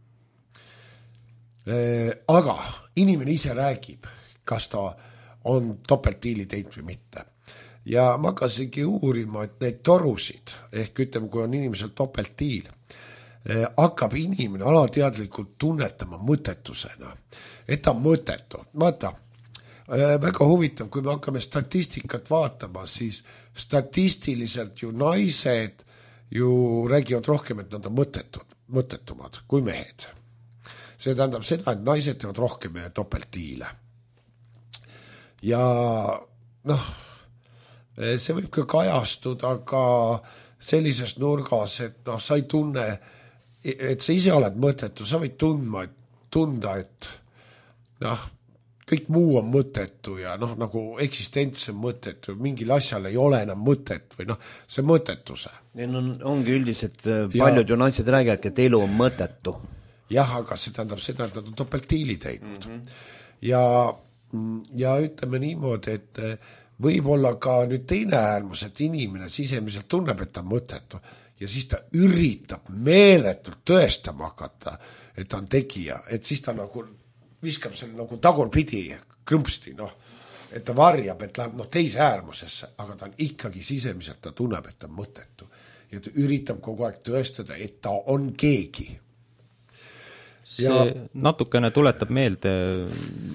Aga inimene ise räägib, kas ta on topeltdiili teinud või mitte. Ja ma hakkasingi uurima, et neid torusid, ehk ütleme, kui on inimesel topeltdiil, eh, hakkab inimene alateadlikult tunnetama mõttetusena, et ta on mõttetu. Vaata, eh, väga huvitav, kui me hakkame statistikat vaatama, siis statistiliselt ju naised ju räägivad rohkem, et nad on mõttetud, mõttetumad kui mehed. See tähendab seda, et naised teevad rohkem topeltdiile. Ja noh, see võib ka kajastuda ka sellises nurgas, et noh, sa ei tunne, et sa ise oled mõttetu, sa võid tundma, et tunda, et noh, kõik muu on mõttetu ja noh, nagu eksistents on mõttetu, mingil asjal ei ole enam mõtet või noh, see mõttetuse. Ja no, ongi üldiselt paljud ja, ju naised räägivad, et elu on mõttetu. Jah, aga see tähendab seda, et nad on topeltdiili teinud. Mm-hmm. Ja ja ütleme niimoodi, et võib-olla ka nüüd teine äärmus, et inimene sisemiselt tunneb, et ta on mõttetu ja siis ta üritab meeletult tõestama hakata, et ta on tegija, et siis ta nagu viskab selle nagu tagurpidi krõmpsti, noh, et ta varjab, et läheb noh, teise äärmusesse, aga ta on ikkagi sisemiselt, ta tunneb, et ta on mõttetu ja ta üritab kogu aeg tõestada, et ta on keegi. See ja natukene tuletab meelde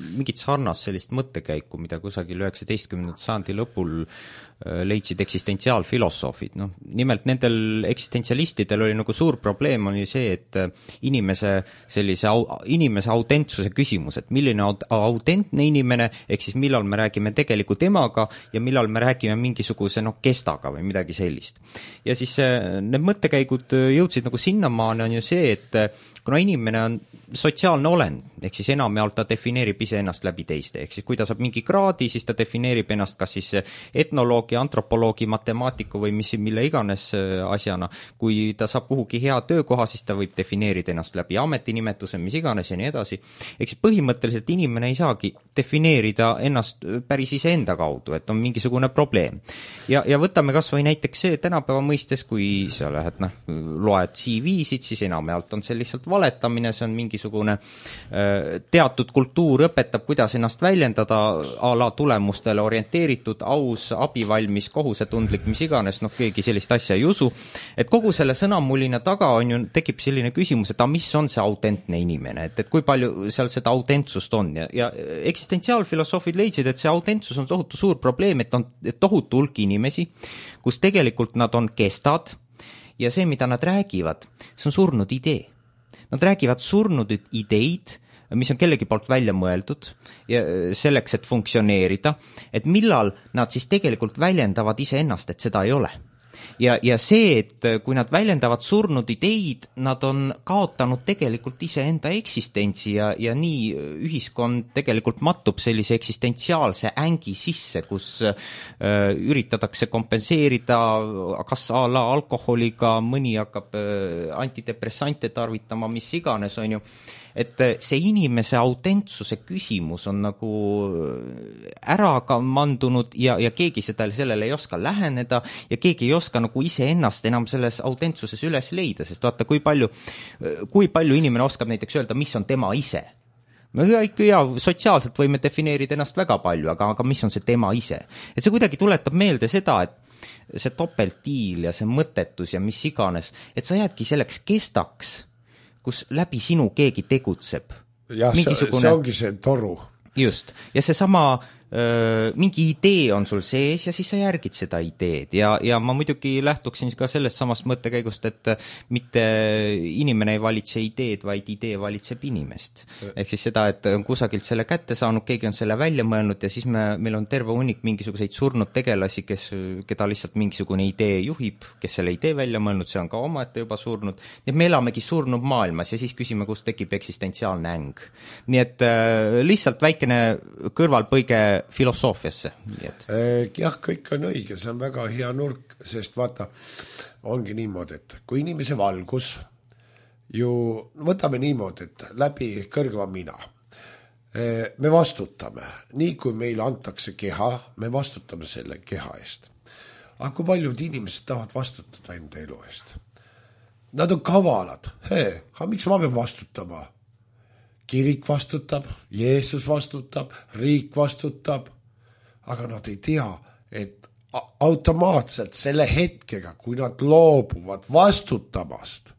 mingit sarnast sellist mõttekäiku, mida kusagil üheksateistkümnenda sajandi lõpul leidsid eksistentsiaalfilosoofid. No, nimelt nendel eksistentsialistidel oli nagu suur probleem oli see, et inimese sellise au, inimese autentsuse küsimus, et milline autentne inimene, ehk siis millal me räägime tegeliku temaga ja millal me räägime mingisuguse noh, kestaga või midagi sellist. Ja siis need mõttekäigud jõudsid nagu sinnamaani on ju see, et kuna inimene on sotsiaalne olend, ehk siis enamjaolt ta defineerib ise ennast läbi teiste, ehk siis kui ta saab mingi kraadi, siis ta defineerib ennast kas siis etnoloogi, antropoloogi, matemaatiku või mis, mille iganes asjana. Kui ta saab kuhugi hea töökoha, siis ta võib defineerida ennast läbi ametinimetuse, mis iganes ja nii edasi. Ehk siis põhimõtteliselt inimene ei saagi defineerida ennast päris iseenda kaudu, et on mingisugune probleem. Ja, ja võtame kas või näiteks see tänapäeva mõistes, kui sa lähed, noh, loed C V-sid, siis enamjaolt on see lihtsalt valetamine, see on mingisugune teatud kultuur õpetab, kuidas ennast väljendada a la tulemustele orienteeritud, aus, abivalmis, kohusetundlik, mis iganes, noh, keegi sellist asja ei usu. Et kogu selle sõnamulina taga on ju, tekib selline küsimus, et a, mis on see autentne inimene, et, et kui palju seal seda autentsust on ja, ja eksistentsiaalfilosoofid leidsid, et see autentsus on tohutu suur probleem, et on tohutu hulk inimesi, kus tegelikult nad on kestad ja see, mida nad räägivad, see on surnud idee. Nad räägivad surnud ideid, mis on kellegi poolt välja mõeldud ja selleks, et funktsioneerida, et millal nad siis tegelikult väljendavad iseennast, et seda ei ole. Ja, ja see, et kui nad väljendavad surnud ideid, nad on kaotanud tegelikult iseenda eksistentsi ja, ja nii ühiskond tegelikult mattub sellise eksistentsiaalse ängi sisse, kus äh, üritatakse kompenseerida kas a la alkoholiga, mõni hakkab äh, antidepressante tarvitama, mis iganes on ju. Et see inimese autentsuse küsimus on nagu ära ka mandunud ja, ja keegi seda, sellele ei oska läheneda ja keegi ei oska nagu ise ennast enam selles autentsuses üles leida, sest vaata, kui palju, kui palju inimene oskab näiteks öelda, mis on tema ise. Me ikka ja sotsiaalselt võime defineerida ennast väga palju, aga, aga mis on see tema ise? Et see kuidagi tuletab meelde seda, et see topelttiil ja see mõttetus ja mis iganes, et sa jäädki selleks kestaks, kus läbi sinu keegi tegutseb. Jah, mingisugune... see ongi see toru. Just. Ja see sama öö, mingi idee on sul sees ja siis sa järgid seda ideed ja, ja ma muidugi lähtuksin ka sellest samast mõttekäigust, et mitte inimene ei valitse ideed, vaid idee valitseb inimest. Ehk siis seda, et on kusagilt selle kätte saanud, keegi on selle välja mõelnud ja siis me, meil on terve hunnik mingisuguseid surnud tegelasi, kes, keda lihtsalt mingisugune idee juhib, kes selle idee välja mõelnud, see on ka omaette juba surnud. Nii et me elamegi surnud maailmas ja siis küsime, kust tekib eksistentsiaalne äng. Nii et äh, lihtsalt väikene kõrvalpõige filosoofiasse. Jah, kõik on õige, see on väga hea nurk, sest vaata, ongi niimoodi, et kui inimese valgus ju, võtame niimoodi, et läbi kõrgema mina, me vastutame, nii kui meile antakse keha, me vastutame selle keha eest. Aga kui paljud inimesed tahavad vastutada enda elu eest? Nad on kavalad, hei, aga miks ma pean vastutama? Kirik vastutab, Jeesus vastutab, riik vastutab, aga nad ei tea, et automaatselt selle hetkega, kui nad loobuvad vastutamast,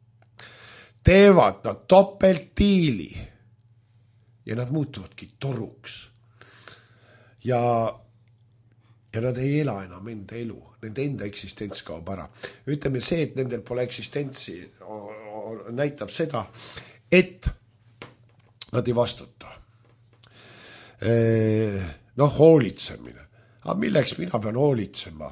teevad nad topelttiili ja nad muutuvadki toruks. Ja, ja nad ei ela enam enda elu, nende enda eksistents kaob ära. Ütleme see, et nendel pole eksistentsi, näitab seda, et nad ei vastuta. Noh, hoolitsemine. Aga milleks mina pean hoolitsema?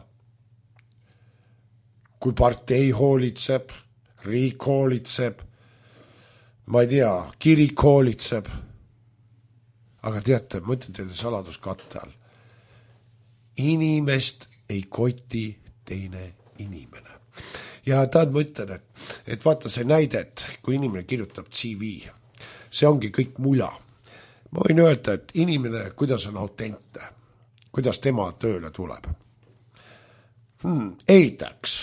Kui partei hoolitseb, riik hoolitseb, ma ei tea, kirik hoolitseb. Aga teate, ma ütlen teile saladuskatte all. Inimest ei koti teine inimene. Ja taad ma ütlen, et, et vaata see näidet, kui inimene kirjutab C V, see ongi kõik mula. Ma võin öelda, et inimene, kuidas on autentne, kuidas tema tööle tuleb. Hmm, eitaks.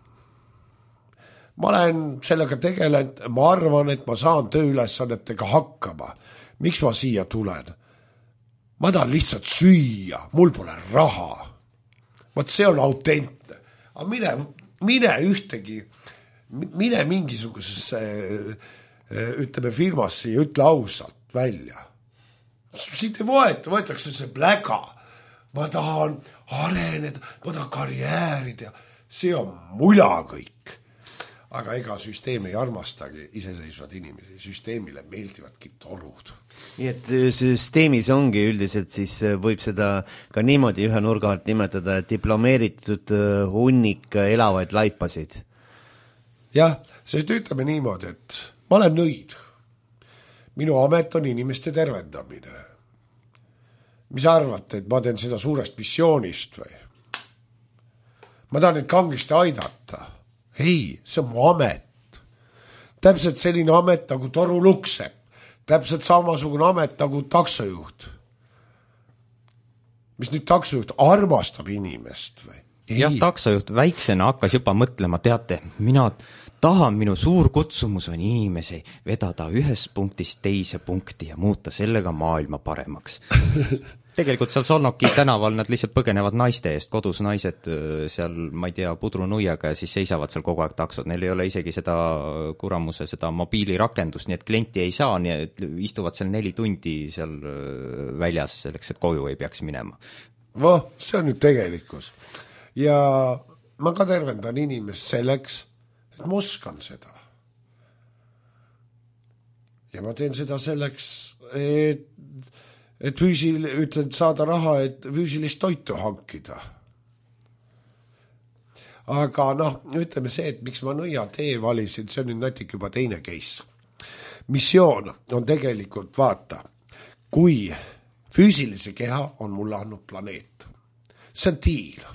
Ma olen sellega tegelenud, ma arvan, et ma saan tööülesannetega hakkama. Miks ma siia tulen? Ma tahan lihtsalt süüa, mul pole raha. Vaat see on autentne. Aga mine, mine ühtegi, mine mingisugusesse ütleme firmasse ja ütle ausalt välja. siit ei võeta, võetakse see pläga. Ma tahan areneda, ma tahan karjääri teha. See on mula kõik. Aga ega süsteem ei armastagi iseseisvad inimesi. Süsteemile meeldivadki torud. Nii et süsteemis ongi üldiselt, siis võib seda ka niimoodi ühe nurga alt nimetada diplomeeritud hunnik elavaid laipasid. Jah, sest ütleme niimoodi, et ma olen nõid. Minu amet on inimeste tervendamine. Mis arvate, et ma teen seda suurest missioonist või? Ma tahan neid kangesti aidata. Ei, see on mu amet. Täpselt selline amet nagu toru lukseb. Täpselt samasugune amet nagu taksojuht. Mis nüüd taksojuht armastab inimest või? Ei. Jah, taksojuht väiksena hakkas juba mõtlema, teate, mina tahan, minu suur kutsumus on inimesi vedada ühest punktist teise punkti ja muuta sellega maailma paremaks. Tegelikult seal Solnoki tänaval nad lihtsalt põgenevad naiste eest, kodus naised seal, ma ei tea, pudrunuiaga ja siis seisavad seal kogu aeg taksod. Neil ei ole isegi seda kuramuse, seda mobiilirakendust, nii et klienti ei saa, nii et istuvad seal neli tundi seal väljas selleks, et koju ei peaks minema. Voh, see on nüüd tegelikkus. Ja ma ka tervendan inimest selleks, et ma oskan seda. Ja ma teen seda selleks, et et füüsil, ütlen, saada raha, et füüsilist toitu hankida. Aga noh, ütleme see, et miks ma nõia tee valisin, see on nüüd natik juba teine case. Missioon on tegelikult, vaata, kui füüsilise keha on mulle andnud planeet. See on tiil.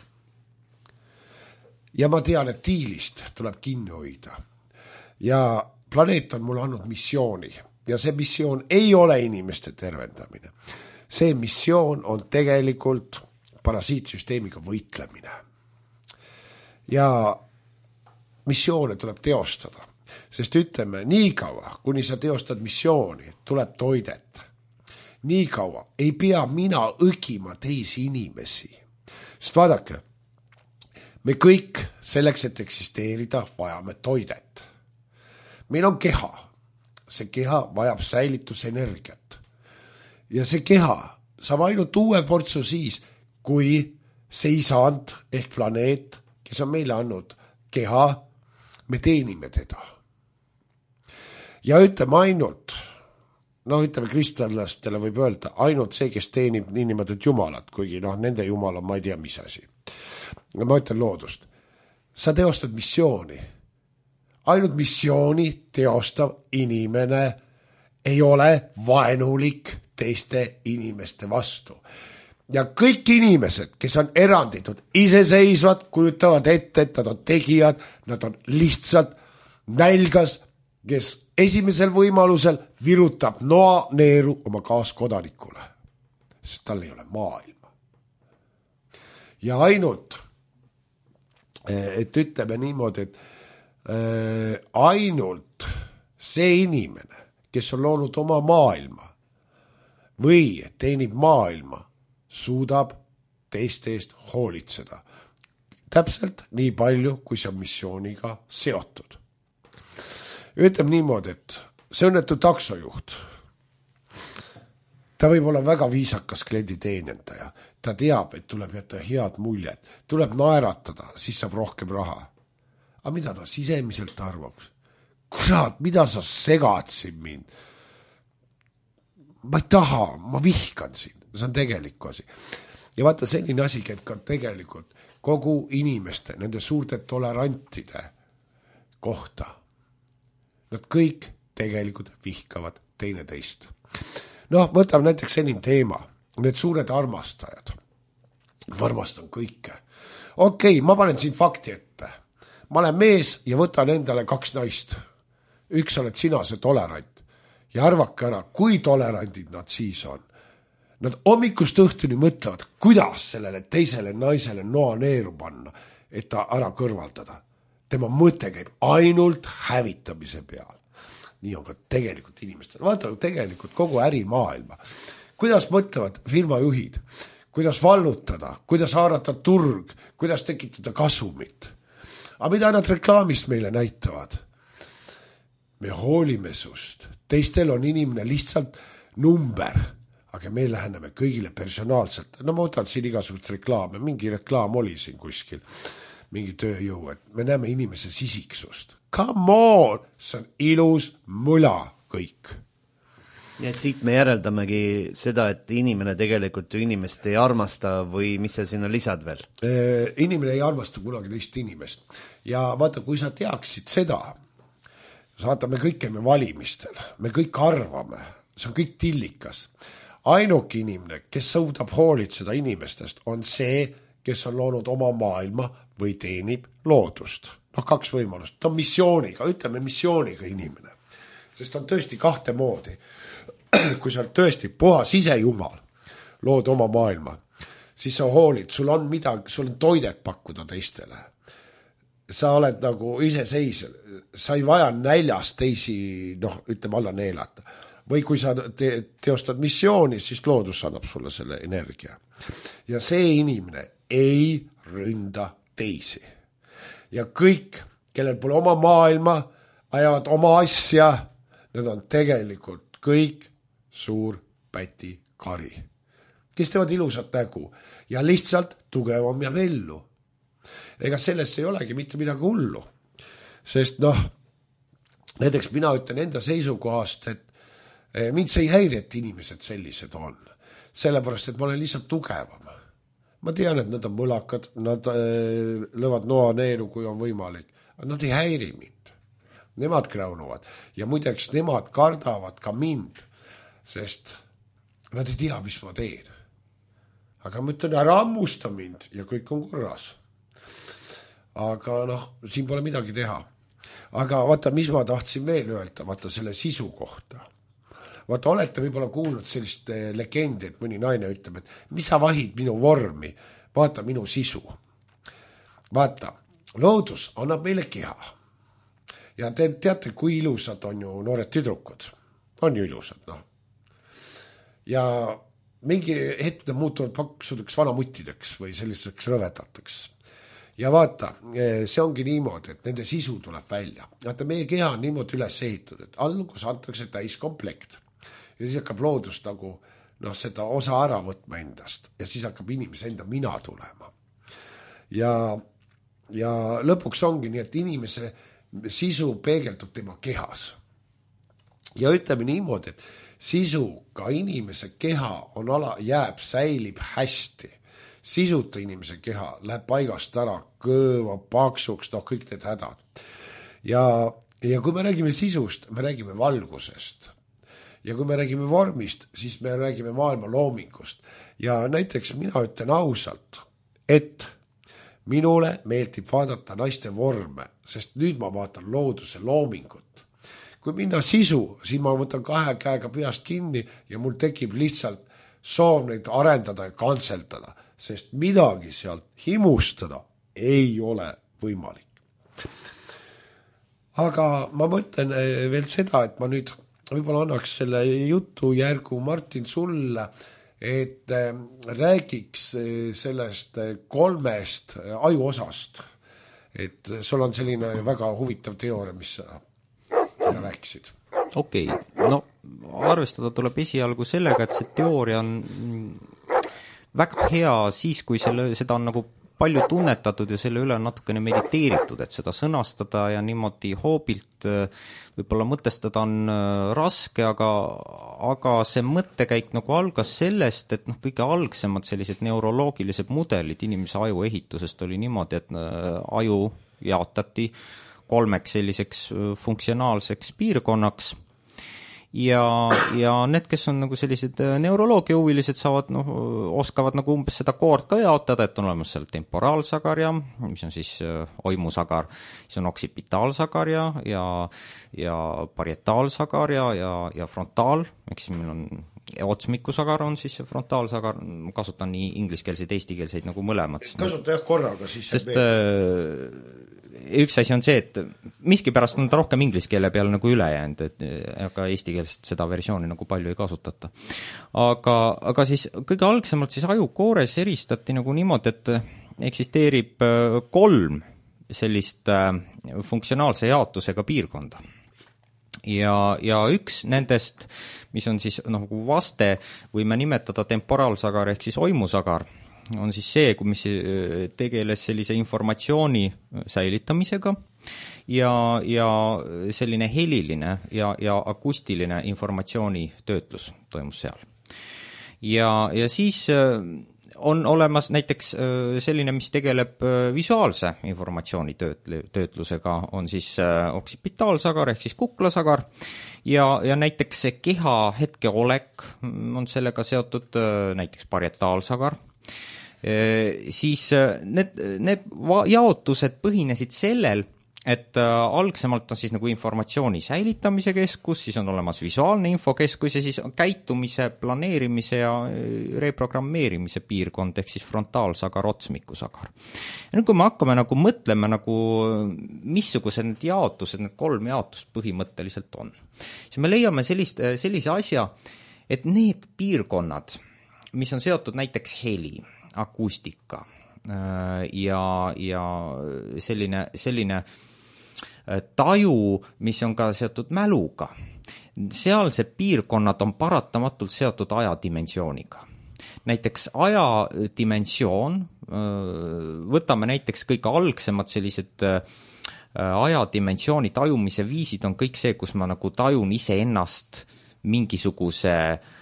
Ja ma tean, et tiilist tuleb kinni hoida. Ja planeet on mulle andnud missiooni. Ja see missioon ei ole inimeste tervendamine. See missioon on tegelikult parasiitsüsteemiga võitlemine. Ja missioone tuleb teostada. Sest ütleme, nii kaua, kuni sa teostad missiooni, tuleb toidet. Nii kaua ei pea mina õgima teisi inimesi. Sest vaadake, me kõik selleks, et eksisteerida, vajame toidet. Meil on keha. See keha vajab säilitusenergiat. Ja see keha saab ainult uue portsu siis, kui see isand ehk planeet, kes on meile andnud keha, me teenime teda. Ja ütleme ainult, no ütleme kristlastele võib öelda, ainult see, kes teenib niinimetud jumalat, kuigi noh, nende jumal on ma ei tea mis asi. Ma ütlen loodust. Sa teostad missiooni. Ainult missiooni teostav inimene ei ole vaenulik teiste inimeste vastu. Ja kõik inimesed, kes on eranditud, iseseisvad, kujutavad ette, et nad on tegijad, nad on lihtsalt nälgas, kes esimesel võimalusel virutab noa neeru oma kaaskodanikule, sest tal ei ole maailma. Ja ainult, et ütleme niimoodi, et äh, ainult see inimene, kes on loonud oma maailma või teenib maailma, suudab teiste eest hoolitseda. Täpselt nii palju, kui see on missiooniga seotud. Ütleme niimoodi, et see õnnetu taksojuht. Ta võib olla väga viisakas klienditeenendaja. Ta teab, et tuleb jätta head muljet. Tuleb naeratada, siis saab rohkem raha. Aga mida ta sisemiselt arvab? Kurat, mida sa segad siin mind? Ma ei taha, ma vihkan siin. See on tegelik asi. Ja vaata, selline asi käib ka tegelikult kogu inimeste, nende suurte tolerantide kohta. Nad kõik tegelikult vihkavad teineteist. Noh, võtame näiteks selline teema. Need suured armastajad. Ma armastan kõike. Okei, ma panen siin fakti ette. Ma olen mees ja võtan endale kaks naist. Üks oled sina, see tolerant. Ja arvake ära, kui tolerandid nad siis on. Nad hommikust õhtuni mõtlevad, kuidas sellele teisele naisele noa neeru panna, et ta ära kõrvaldada. Tema mõte käib ainult hävitamise peal. Nii on ka tegelikult inimestel. Vaata tegelikult kogu ärimaailma. Kuidas mõtlevad firmajuhid, kuidas vallutada, kuidas haarata turg, kuidas tekitada kasumit. Aga mida nad reklaamist meile näitavad? Me hoolime sust. Teistel on inimene lihtsalt number. aga me läheneme kõigile personaalselt. No ma võtan siin igasugust reklaame, mingi reklaam oli siin kuskil, mingi tööjõu, et me näeme inimese sisiksust. Come on, see on ilus mula kõik. Nii et siit me järeldamegi seda, et inimene tegelikult ju inimest ei armasta või mis sa sinna lisad veel? Inimene ei armasta kunagi teist inimest. Ja vaata, kui sa teaksid seda, saata me kõik käime valimistel, me kõik arvame, see on kõik tillikas. Ainuke inimene, kes suudab hoolitseda inimestest, on see, kes on loonud oma maailma või teenib loodust. Noh, kaks võimalust. Ta on missiooniga, ütleme missiooniga inimene. Sest on tõesti kahte moodi. Kui sa oled tõesti puhas ise jumal, lood oma maailma, siis sa hoolid, sul on midagi, sul on toidet pakkuda teistele. Sa oled nagu iseseisev, sa ei vaja näljast teisi, noh, ütleme alla neelata. Või kui sa te, teostad missiooni, siis loodus annab sulle selle energia. Ja see inimene ei ründa teisi. Ja kõik, kellel pole oma maailma, ajavad oma asja, need on tegelikult kõik suur päti kari, kes teevad ilusat nägu ja lihtsalt tugevam ja vellu. Ega sellest ei olegi mitte midagi hullu, sest noh, näiteks mina ütlen enda seisukohast, et mind see ei häiri, et inimesed sellised on, sellepärast, et ma olen lihtsalt tugevam. Ma tean, et nad on mõlakad, nad löövad noa neelu, kui on võimalik, aga nad ei häiri mind. Nemad kraunuvad ja muideks nemad kardavad ka mind, sest nad ei tea, mis ma teen. Aga ma ütlen, ära ammusta mind ja kõik on korras. Aga noh, siin pole midagi teha. Aga vaata, mis ma tahtsin veel öelda, vaata selle sisu kohta. Vaata, olete võib-olla kuulnud sellist legendi, et mõni naine ütleb, et mis sa vahid minu vormi, vaata minu sisu. Vaata, loodus annab meile keha. Ja te teate, kui ilusad on ju noored tüdrukud. On ju ilusad, noh. Ja mingi hetk nad muutuvad paksudeks vanamuttideks või selliseks rõvedateks. Ja vaata, see ongi niimoodi, et nende sisu tuleb välja. Vaata, meie keha on niimoodi üles ehitatud, et algus antakse täis komplekt. Ja siis hakkab loodus nagu noh, seda osa ära võtma endast. Ja siis hakkab inimese enda mina tulema. Ja, ja lõpuks ongi nii, et inimese sisu peegeldub tema kehas. Ja ütleme niimoodi, et sisuga inimese keha on ala, jääb, säilib hästi. Sisuta inimese keha läheb paigast ära, kõõva, paksuks, noh, kõik need hädad. Ja, ja kui me räägime sisust, me räägime valgusest. Ja kui me räägime vormist, siis me räägime maailma loomingust. Ja näiteks mina ütlen ausalt, et minule meeldib vaadata naiste vorme, sest nüüd ma vaatan looduse loomingut. Kui minna sisu, siis ma võtan kahe käega peast kinni ja mul tekib lihtsalt soov neid arendada ja kantseldada, sest midagi sealt himustada ei ole võimalik. Aga ma mõtlen veel seda, et ma nüüd võib-olla annaks selle jutu järgu Martin sulle, et räägiks sellest kolmest ajuosast. Et sul on selline väga huvitav teooria, mis sa rääkisid. Okei, okay. No arvestada tuleb esialgu sellega, et see teooria on väga hea siis, kui selle, seda on nagu palju tunnetatud ja selle üle on natukene mediteeritud, et seda sõnastada ja niimoodi hoobilt võib-olla mõtestada on raske, aga, aga see mõttekäik nagu algas sellest, et noh, kõige algsemad sellised neuroloogilised mudelid inimese aju ehitusest oli niimoodi, et aju jaotati kolmeks selliseks funktsionaalseks piirkonnaks ja, ja need, kes on nagu sellised neuroloogia huvilised, saavad, noh, oskavad nagu umbes seda koort ka jaotada, et on olemas seal temporaalsagarja, mis on siis oimusagar, siis on oksipitaalsagarja ja, ja parietaalsagarja ja, ja frontaal, eks meil on otsmikusagar on siis frontaalsagar, kasutan nii ingliskeelseid, eestikeelseid nagu mõlemad. Kasuta jah korraga siis. Sest äh, üks asi on see, et miskipärast on ta rohkem ingliskeele peale nagu üle jäänud, et aga eestikeelset seda versiooni nagu palju ei kasutata. Aga, aga siis kõige algsemalt siis ajukoores eristati nagu niimoodi, et eksisteerib kolm sellist funktsionaalse jaotusega piirkonda. ja, ja üks nendest, mis on siis nagu vaste, võime nimetada temporaalsagar ehk siis oimusagar, on siis see, mis tegeles sellise informatsiooni säilitamisega ja, ja selline heliline ja, ja akustiline informatsiooni töötlus toimus seal. Ja, ja siis on olemas näiteks selline, mis tegeleb visuaalse informatsiooni töötle, töötlusega, on siis oksipitaalsagar ehk siis kuklasagar ja, ja näiteks see keha hetkeolek on sellega seotud, näiteks parietaalsagar. Siis need, need jaotused põhinesid sellel, et algsemalt on siis nagu informatsiooni säilitamise keskus, siis on olemas visuaalne infokeskus ja siis käitumise, planeerimise ja reprogrammeerimise piirkond ehk siis frontaalsagar, otsmikusagar. Ja nüüd, kui me hakkame nagu mõtlema nagu, missugused need jaotused, need kolm jaotust põhimõtteliselt on, siis me leiame sellist, sellise asja, et need piirkonnad, mis on seotud näiteks heli, akustika ja, ja selline, selline taju, mis on ka seotud mäluga. Sealsed piirkonnad on paratamatult seotud ajadimensiooniga. Näiteks ajadimensioon, võtame näiteks kõik algsemad sellised ajadimensiooni tajumise viisid on kõik see, kus ma nagu tajun iseennast mingisuguse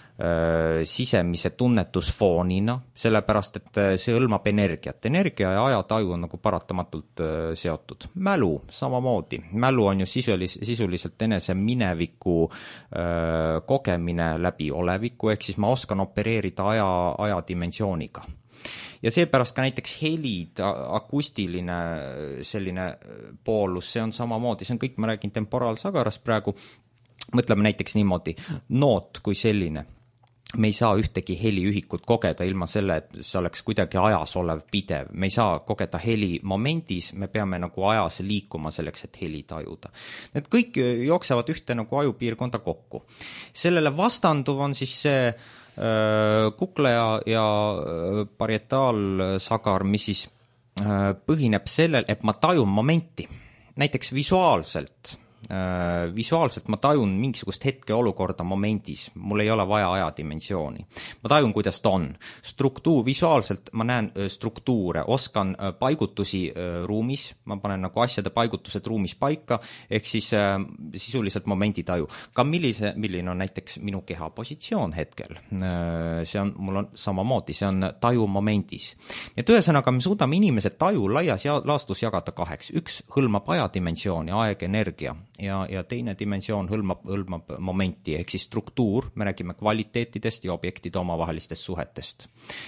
sisemise tunnetusfoonina, sellepärast, et see hõlmab energiat. Energia ja ajataju on nagu paratamatult seotud. Mälu samamoodi. Mälu on ju sisulis, sisuliselt enese mineviku öö, kogemine läbi oleviku, ehk siis ma oskan opereerida aja, ajadimensiooniga. Ja seepärast ka näiteks helid, akustiline selline poolus, see on samamoodi, see on kõik, ma räägin temporaalsagarast praegu, mõtleme näiteks niimoodi, noot kui selline. Me ei saa ühtegi heliühikut kogeda ilma selle, et see oleks kuidagi ajas olev pidev. Me ei saa kogeda heli momendis, me peame nagu ajas liikuma selleks, et heli tajuda. Need kõik jooksevad ühte nagu ajupiirkonda kokku. Sellele vastanduv on siis see äh, kukla ja, ja parietaalsagar, mis siis äh, põhineb sellel, et ma tajun momenti. Näiteks visuaalselt. Visuaalselt ma tajun mingisugust hetkeolukorda momendis, mul ei ole vaja ajadimensiooni. Ma tajun, kuidas ta on. Struktuur, visuaalselt ma näen struktuure, oskan paigutusi ruumis, ma panen nagu asjade paigutused ruumis paika, ehk siis sisuliselt momenditaju. Ka millise, milline on näiteks minu keha positsioon hetkel. See on, mul on samamoodi, see on taju momendis. Et ühesõnaga me suudame inimese taju laias laastus jagada kaheks. Üks hõlmab ajadimensiooni, aeg, energia. Ja, ja teine dimensioon hõlmab, hõlmab momenti, ehk siis struktuur, me räägime kvaliteetidest ja objektide omavahelistest suhetest.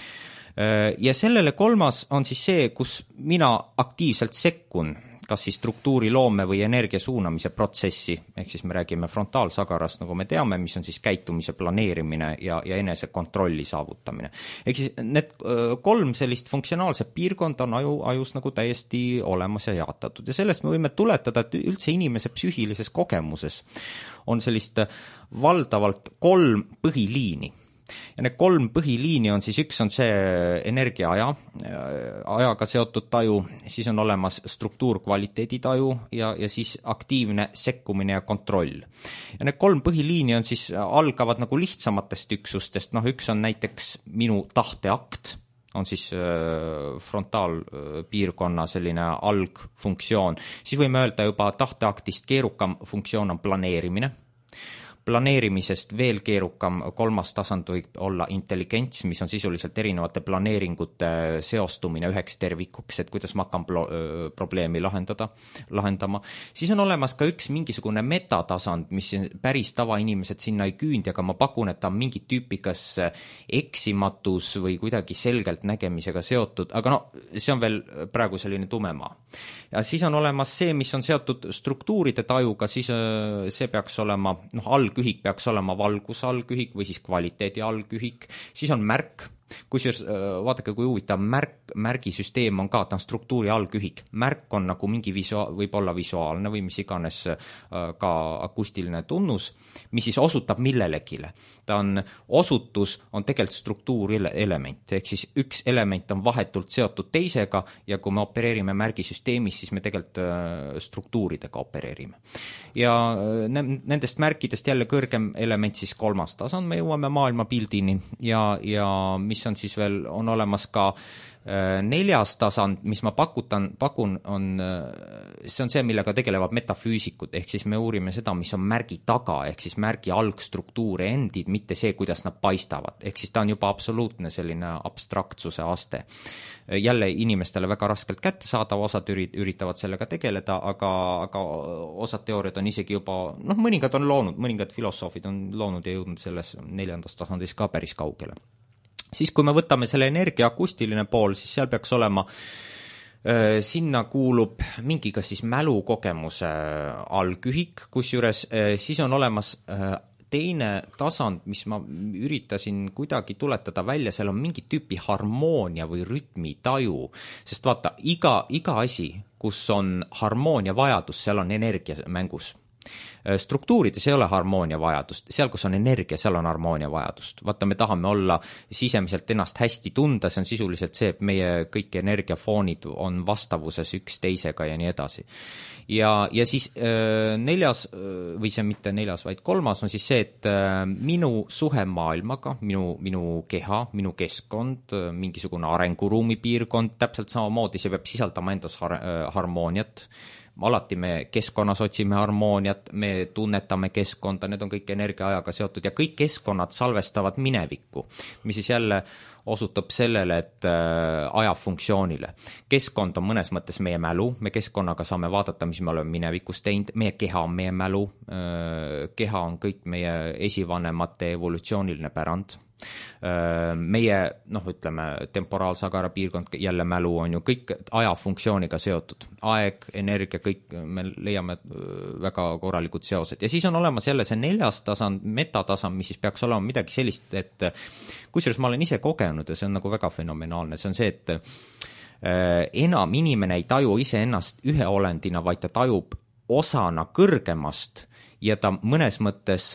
Ja sellele kolmas on siis see, kus mina aktiivselt sekkun, kas siis struktuuri loome või energia suunamise protsessi, ehk siis me räägime frontaalsagarast, nagu me teame, mis on siis käitumise planeerimine ja, ja enese kontrolli saavutamine. Ehk siis need kolm sellist funktsionaalset piirkonda on aju, ajus nagu täiesti olemas ja jaatatud. Ja sellest me võime tuletada, et üldse inimese psüühilises kogemuses on sellist valdavalt kolm põhiliini. Ja need kolm põhiliini on siis, üks on see energia aja, ajaga seotud taju, siis on olemas struktuur kvaliteeditaju ja, ja siis aktiivne sekkumine ja kontroll. Ja need kolm põhiliini on siis, algavad nagu lihtsamatest üksustest, noh üks on näiteks minu tahteakt, on siis frontaalpiirkonna selline algfunktsioon, siis võime öelda juba tahteaktist keerukam funktsioon on planeerimine. Planeerimisest veel keerukam kolmas tasand võib olla intelligents, mis on sisuliselt erinevate planeeringute seostumine üheks tervikuks, et kuidas ma hakkan probleemi lahendada, lahendama. Siis on olemas ka üks mingisugune metatasand, mis päris tavainimesed sinna ei küündi, aga ma pakun, et ta on mingi tüüpikas eksimatus või kuidagi selgelt nägemisega seotud, aga no see on veel praegu selline tumemaa. Ja siis on olemas see, mis on seotud struktuuride tajuga, siis see peaks olema, noh, algühik peaks olema valgus algühik või siis kvaliteedi algühik, siis on märk, kusjuures vaadake, kui huvitav märk, märgisüsteem on ka, ta on struktuuri allkühik. Märk on nagu mingi visua-, võib olla visuaalne või mis iganes ka akustiline tunnus, mis siis osutab millelegile. Ta on, osutus on tegelikult struktuuri element, ehk siis üks element on vahetult seotud teisega ja kui me opereerime märgisüsteemis, siis me tegelikult struktuuridega opereerime. Ja nendest märkidest jälle kõrgem element siis kolmas tasand, me jõuame maailma pildini ja, ja mis on siis veel, on olemas ka neljas tasand, mis ma pakutan, pakun, on, see on see, millega tegelevad metafüüsikud, ehk siis me uurime seda, mis on märgi taga, ehk siis märgi algstruktuure endid, mitte see, kuidas nad paistavad, ehk siis ta on juba absoluutne selline abstraktsuse aste. Jälle inimestele väga raskelt kätte saadav, osad üritavad sellega tegeleda, aga, aga osad teooriad on isegi juba, noh, mõningad on loonud, mõningad filosoofid on loonud ja jõudnud selles neljandas tasandis ka päris kaugele. Siis kui me võtame selle energia akustiline pool, siis seal peaks olema, sinna kuulub mingi kas siis mälukogemuse allkühik, kusjuures siis on olemas teine tasand, mis ma üritasin kuidagi tuletada välja, seal on mingi tüüpi harmoonia või rütmitaju, sest vaata, iga, iga asi, kus on harmoonia vajadus, seal on energia mängus. Struktuurides ei ole harmoonia vajadust, seal kus on energia, seal on harmoonia vajadust. Vaata, me tahame olla sisemiselt ennast hästi tunda, see on sisuliselt see, et meie kõik energiafoonid on vastavuses üks teisega ja nii edasi. Ja, ja siis neljas, või see mitte neljas, vaid kolmas on siis see, et minu suhe maailmaga, minu, minu keha, minu keskkond, mingisugune arenguruumi piirkond, täpselt samamoodi see peab sisaldama endas har- harmooniat. Alati me keskkonnas otsime harmooniat, me tunnetame keskkonda, need on kõik energiaajaga seotud ja kõik keskkonnad salvestavad minevikku, mis siis jälle osutab sellele, et aja funktsioonile. Keskkond on mõnes mõttes meie mälu, me keskkonnaga saame vaadata, mis me oleme minevikus teinud, meie keha on meie mälu, keha on kõik meie esivanemate evolutsiooniline pärand. Meie, noh, ütleme, temporaalsagara piirkond, jälle mälu on ju kõik aja funktsiooniga seotud. Aeg, energia, kõik me leiame väga korralikud seosed. Ja siis on olemas jälle see neljas tasand, metatasand, mis siis peaks olema midagi sellist, et kusjuures ma olen ise kogenud ja see on nagu väga fenomenaalne. See on see, et enam inimene ei taju ise ennast ühe olendina, vaid ta tajub osana kõrgemast ja ta mõnes mõttes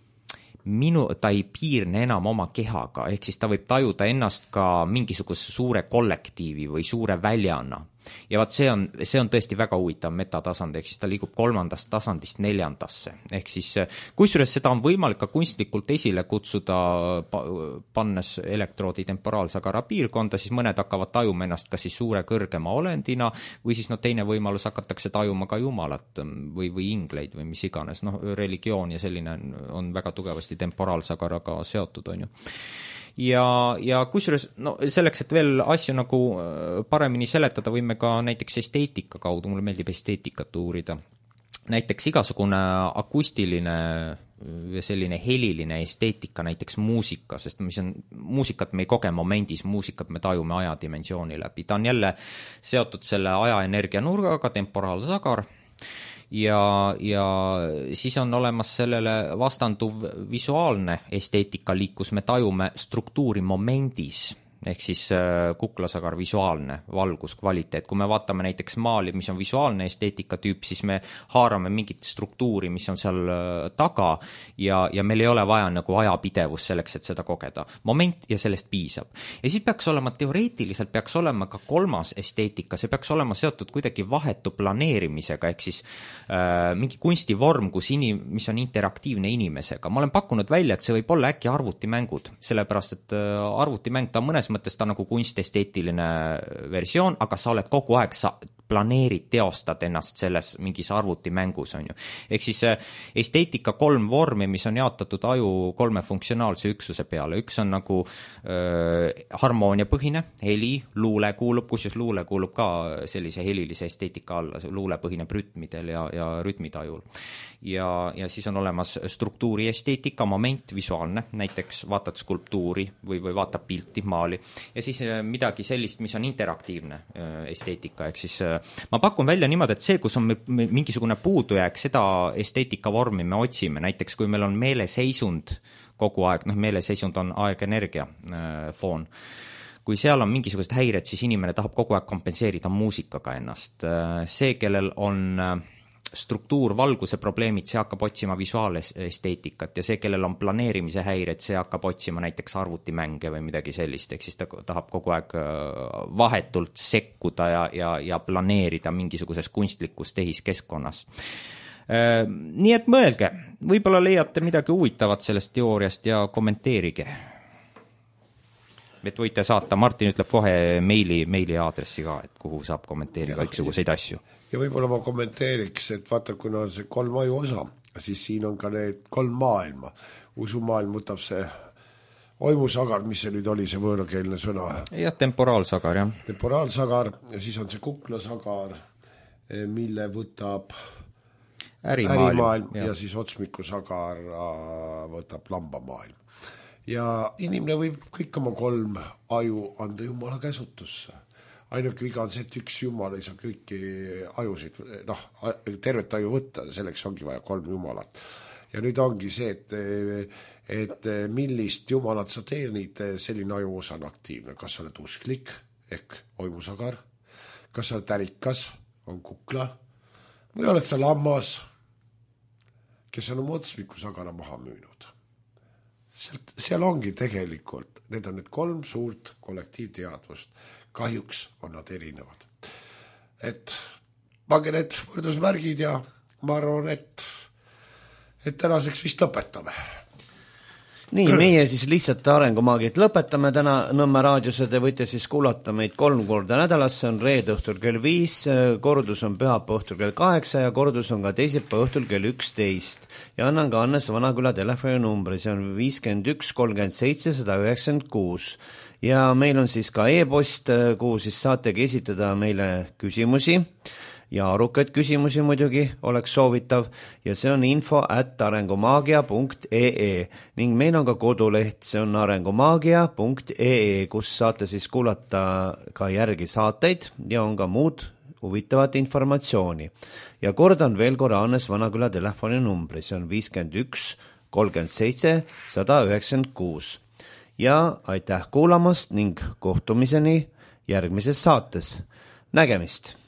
minu, ta ei piirne enam oma kehaga, ehk siis ta võib tajuda ennast ka mingisuguse suure kollektiivi või suure väljana. Ja vaat see on, see on tõesti väga huvitav metatasand, ehk siis ta liigub kolmandast tasandist neljandasse. Ehk siis kusjuures seda on võimalik ka kunstlikult esile kutsuda, pannes elektroodi temporaalsagara piirkonda, siis mõned hakkavad tajuma ennast kas siis suure kõrgema olendina või siis no teine võimalus hakatakse tajuma ka jumalat või, või ingleid või mis iganes. No, religioon ja selline on väga tugevasti temporaalsagaraga seotud, on ju. Ja, ja kusjuures no, selleks, et veel asju nagu paremini seletada, võime ka näiteks esteetika kaudu, mulle meeldib esteetikat uurida. Näiteks igasugune akustiline ja selline heliline esteetika, näiteks muusika, sest mis on, muusikat me ei koge momendis, muusikat me tajume ajadimensiooni läbi. Ta on jälle seotud selle ajaenergia nurgaga, temporaalsagar. Ja, ja siis on olemas sellele vastanduv visuaalne esteetika liik, kus me tajume struktuuri momendis, ehk siis kuklasagar visuaalne valgus, kvaliteet. Kui me vaatame näiteks maali, mis on visuaalne esteetika tüüp, siis me haarame mingit struktuuri, mis on seal taga ja, ja meil ei ole vaja nagu ajapidevus selleks, et seda kogeda. Moment ja sellest piisab. Ja siis peaks olema, teoreetiliselt peaks olema ka kolmas esteetika, see peaks olema seotud kuidagi vahetu planeerimisega, ehk siis äh, mingi kunstivorm, kus inim, mis on interaktiivne inimesega. Ma olen pakkunud välja, et see võib olla äkki arvutimängud, sellepärast, et äh, arvutimäng ta mõnes mõttes ta nagu kunstesteetiline versioon, aga sa oled kogu aeg, sa planeerid, teostad ennast selles mingis arvutimängus, on ju. Ehk siis esteetika kolm vormi, mis on jaotatud aju kolme funktsionaalse üksuse peale. Üks on nagu äh, harmooniapõhine, heli, luule kuulub, kusjuures luule kuulub ka sellise helilise esteetika alla, luule põhineb rütmidel ja, ja rütmitajul. Ja, ja siis on olemas struktuuri esteetika, moment, visuaalne, näiteks vaatad skulptuuri või, või vaatad pilti, maali, ja siis midagi sellist, mis on interaktiivne esteetika, ehk siis ma pakun välja niimoodi, et see, kus on mingisugune puudujääk, seda esteetika vormi me otsime, näiteks kui meil on meeleseisund kogu aeg, noh meeleseisund on aeg-energia foon, kui seal on mingisugused häired, siis inimene tahab kogu aeg kompenseerida muusikaga ennast. See, kellel on struktuur, valguse probleemid, see hakkab otsima visuaalesteetikat ja see, kellel on planeerimise häired, see hakkab otsima näiteks arvutimänge või midagi sellist, ehk siis ta tahab kogu aeg vahetult sekkuda ja, ja, ja planeerida mingisuguses kunstlikus tehiskeskkonnas. Nii et mõelge, võib-olla leiate midagi huvitavat sellest teooriast ja kommenteerige. Et võite saata, Martin ütleb kohe meili, meili aadressi ka, et kuhu saab kommenteerida kõiksuguseid asju. Ja võib-olla ma kommenteeriks, et vaata, kuna on see kolm aju osa, siis siin on ka need kolm maailma. Usumaailm võtab see oimusagar, mis see nüüd oli, see võõrakeelne sõna. Jah, temporaalsagar, jah. Temporaalsagar ja siis on see kuklasagar, mille võtab ärimaailm, ärimaailm ja. ja siis otsmikusagar võtab lambamaailm. Ja inimene võib kõik oma kolm aju anda Jumala käsutusse. Ainuke viga on see, et üks Jumal ei saa kõiki ajusid, noh, tervet aju võtta, selleks ongi vaja kolm Jumalat. Ja nüüd ongi see, et, et millist Jumalat sa teenid, selline aju osa on aktiivne. Kas sa oled usklik, ehk oimusagar, kas sa oled ärikas, on kukla, või oled sa lammas, kes on oma otsmikusagara maha müünud. Seal, seal ongi tegelikult, need on need kolm suurt kollektiivteadvust. Kahjuks on nad erinevad. Et pange need võrdusmärgid ja ma arvan, et, et tänaseks vist lõpetame. Nii, meie siis lihtsalt arengumaagid lõpetame täna Nõmme raadios ja te võite siis kuulata meid kolm korda nädalas, see on reede õhtul kell viis, kordus on pühapäeva õhtul kell kaheksa ja kordus on ka teisipäeva õhtul kell üksteist. Ja annan ka Annes Vanaküla telefoni numbri, see on viiskümmend üks kolmkümmend seitse sada üheksakümmend kuus. Ja meil on siis ka e-post, kuhu siis saategi esitada meile küsimusi ja arukaid küsimusi muidugi oleks soovitav ja see on info at arengumaagia punkt ee ning meil on ka koduleht, see on arengumaagia punkt ee, kus saate siis kuulata ka järgi saateid ja on ka muud huvitavat informatsiooni. Ja kordan veel korra Annes Vanaküla telefoni numbri, see on viiskümmend üks kolmkümmend seitse sada üheksakümmend kuus. Ja aitäh kuulamast ning kohtumiseni järgmises saates. Nägemist!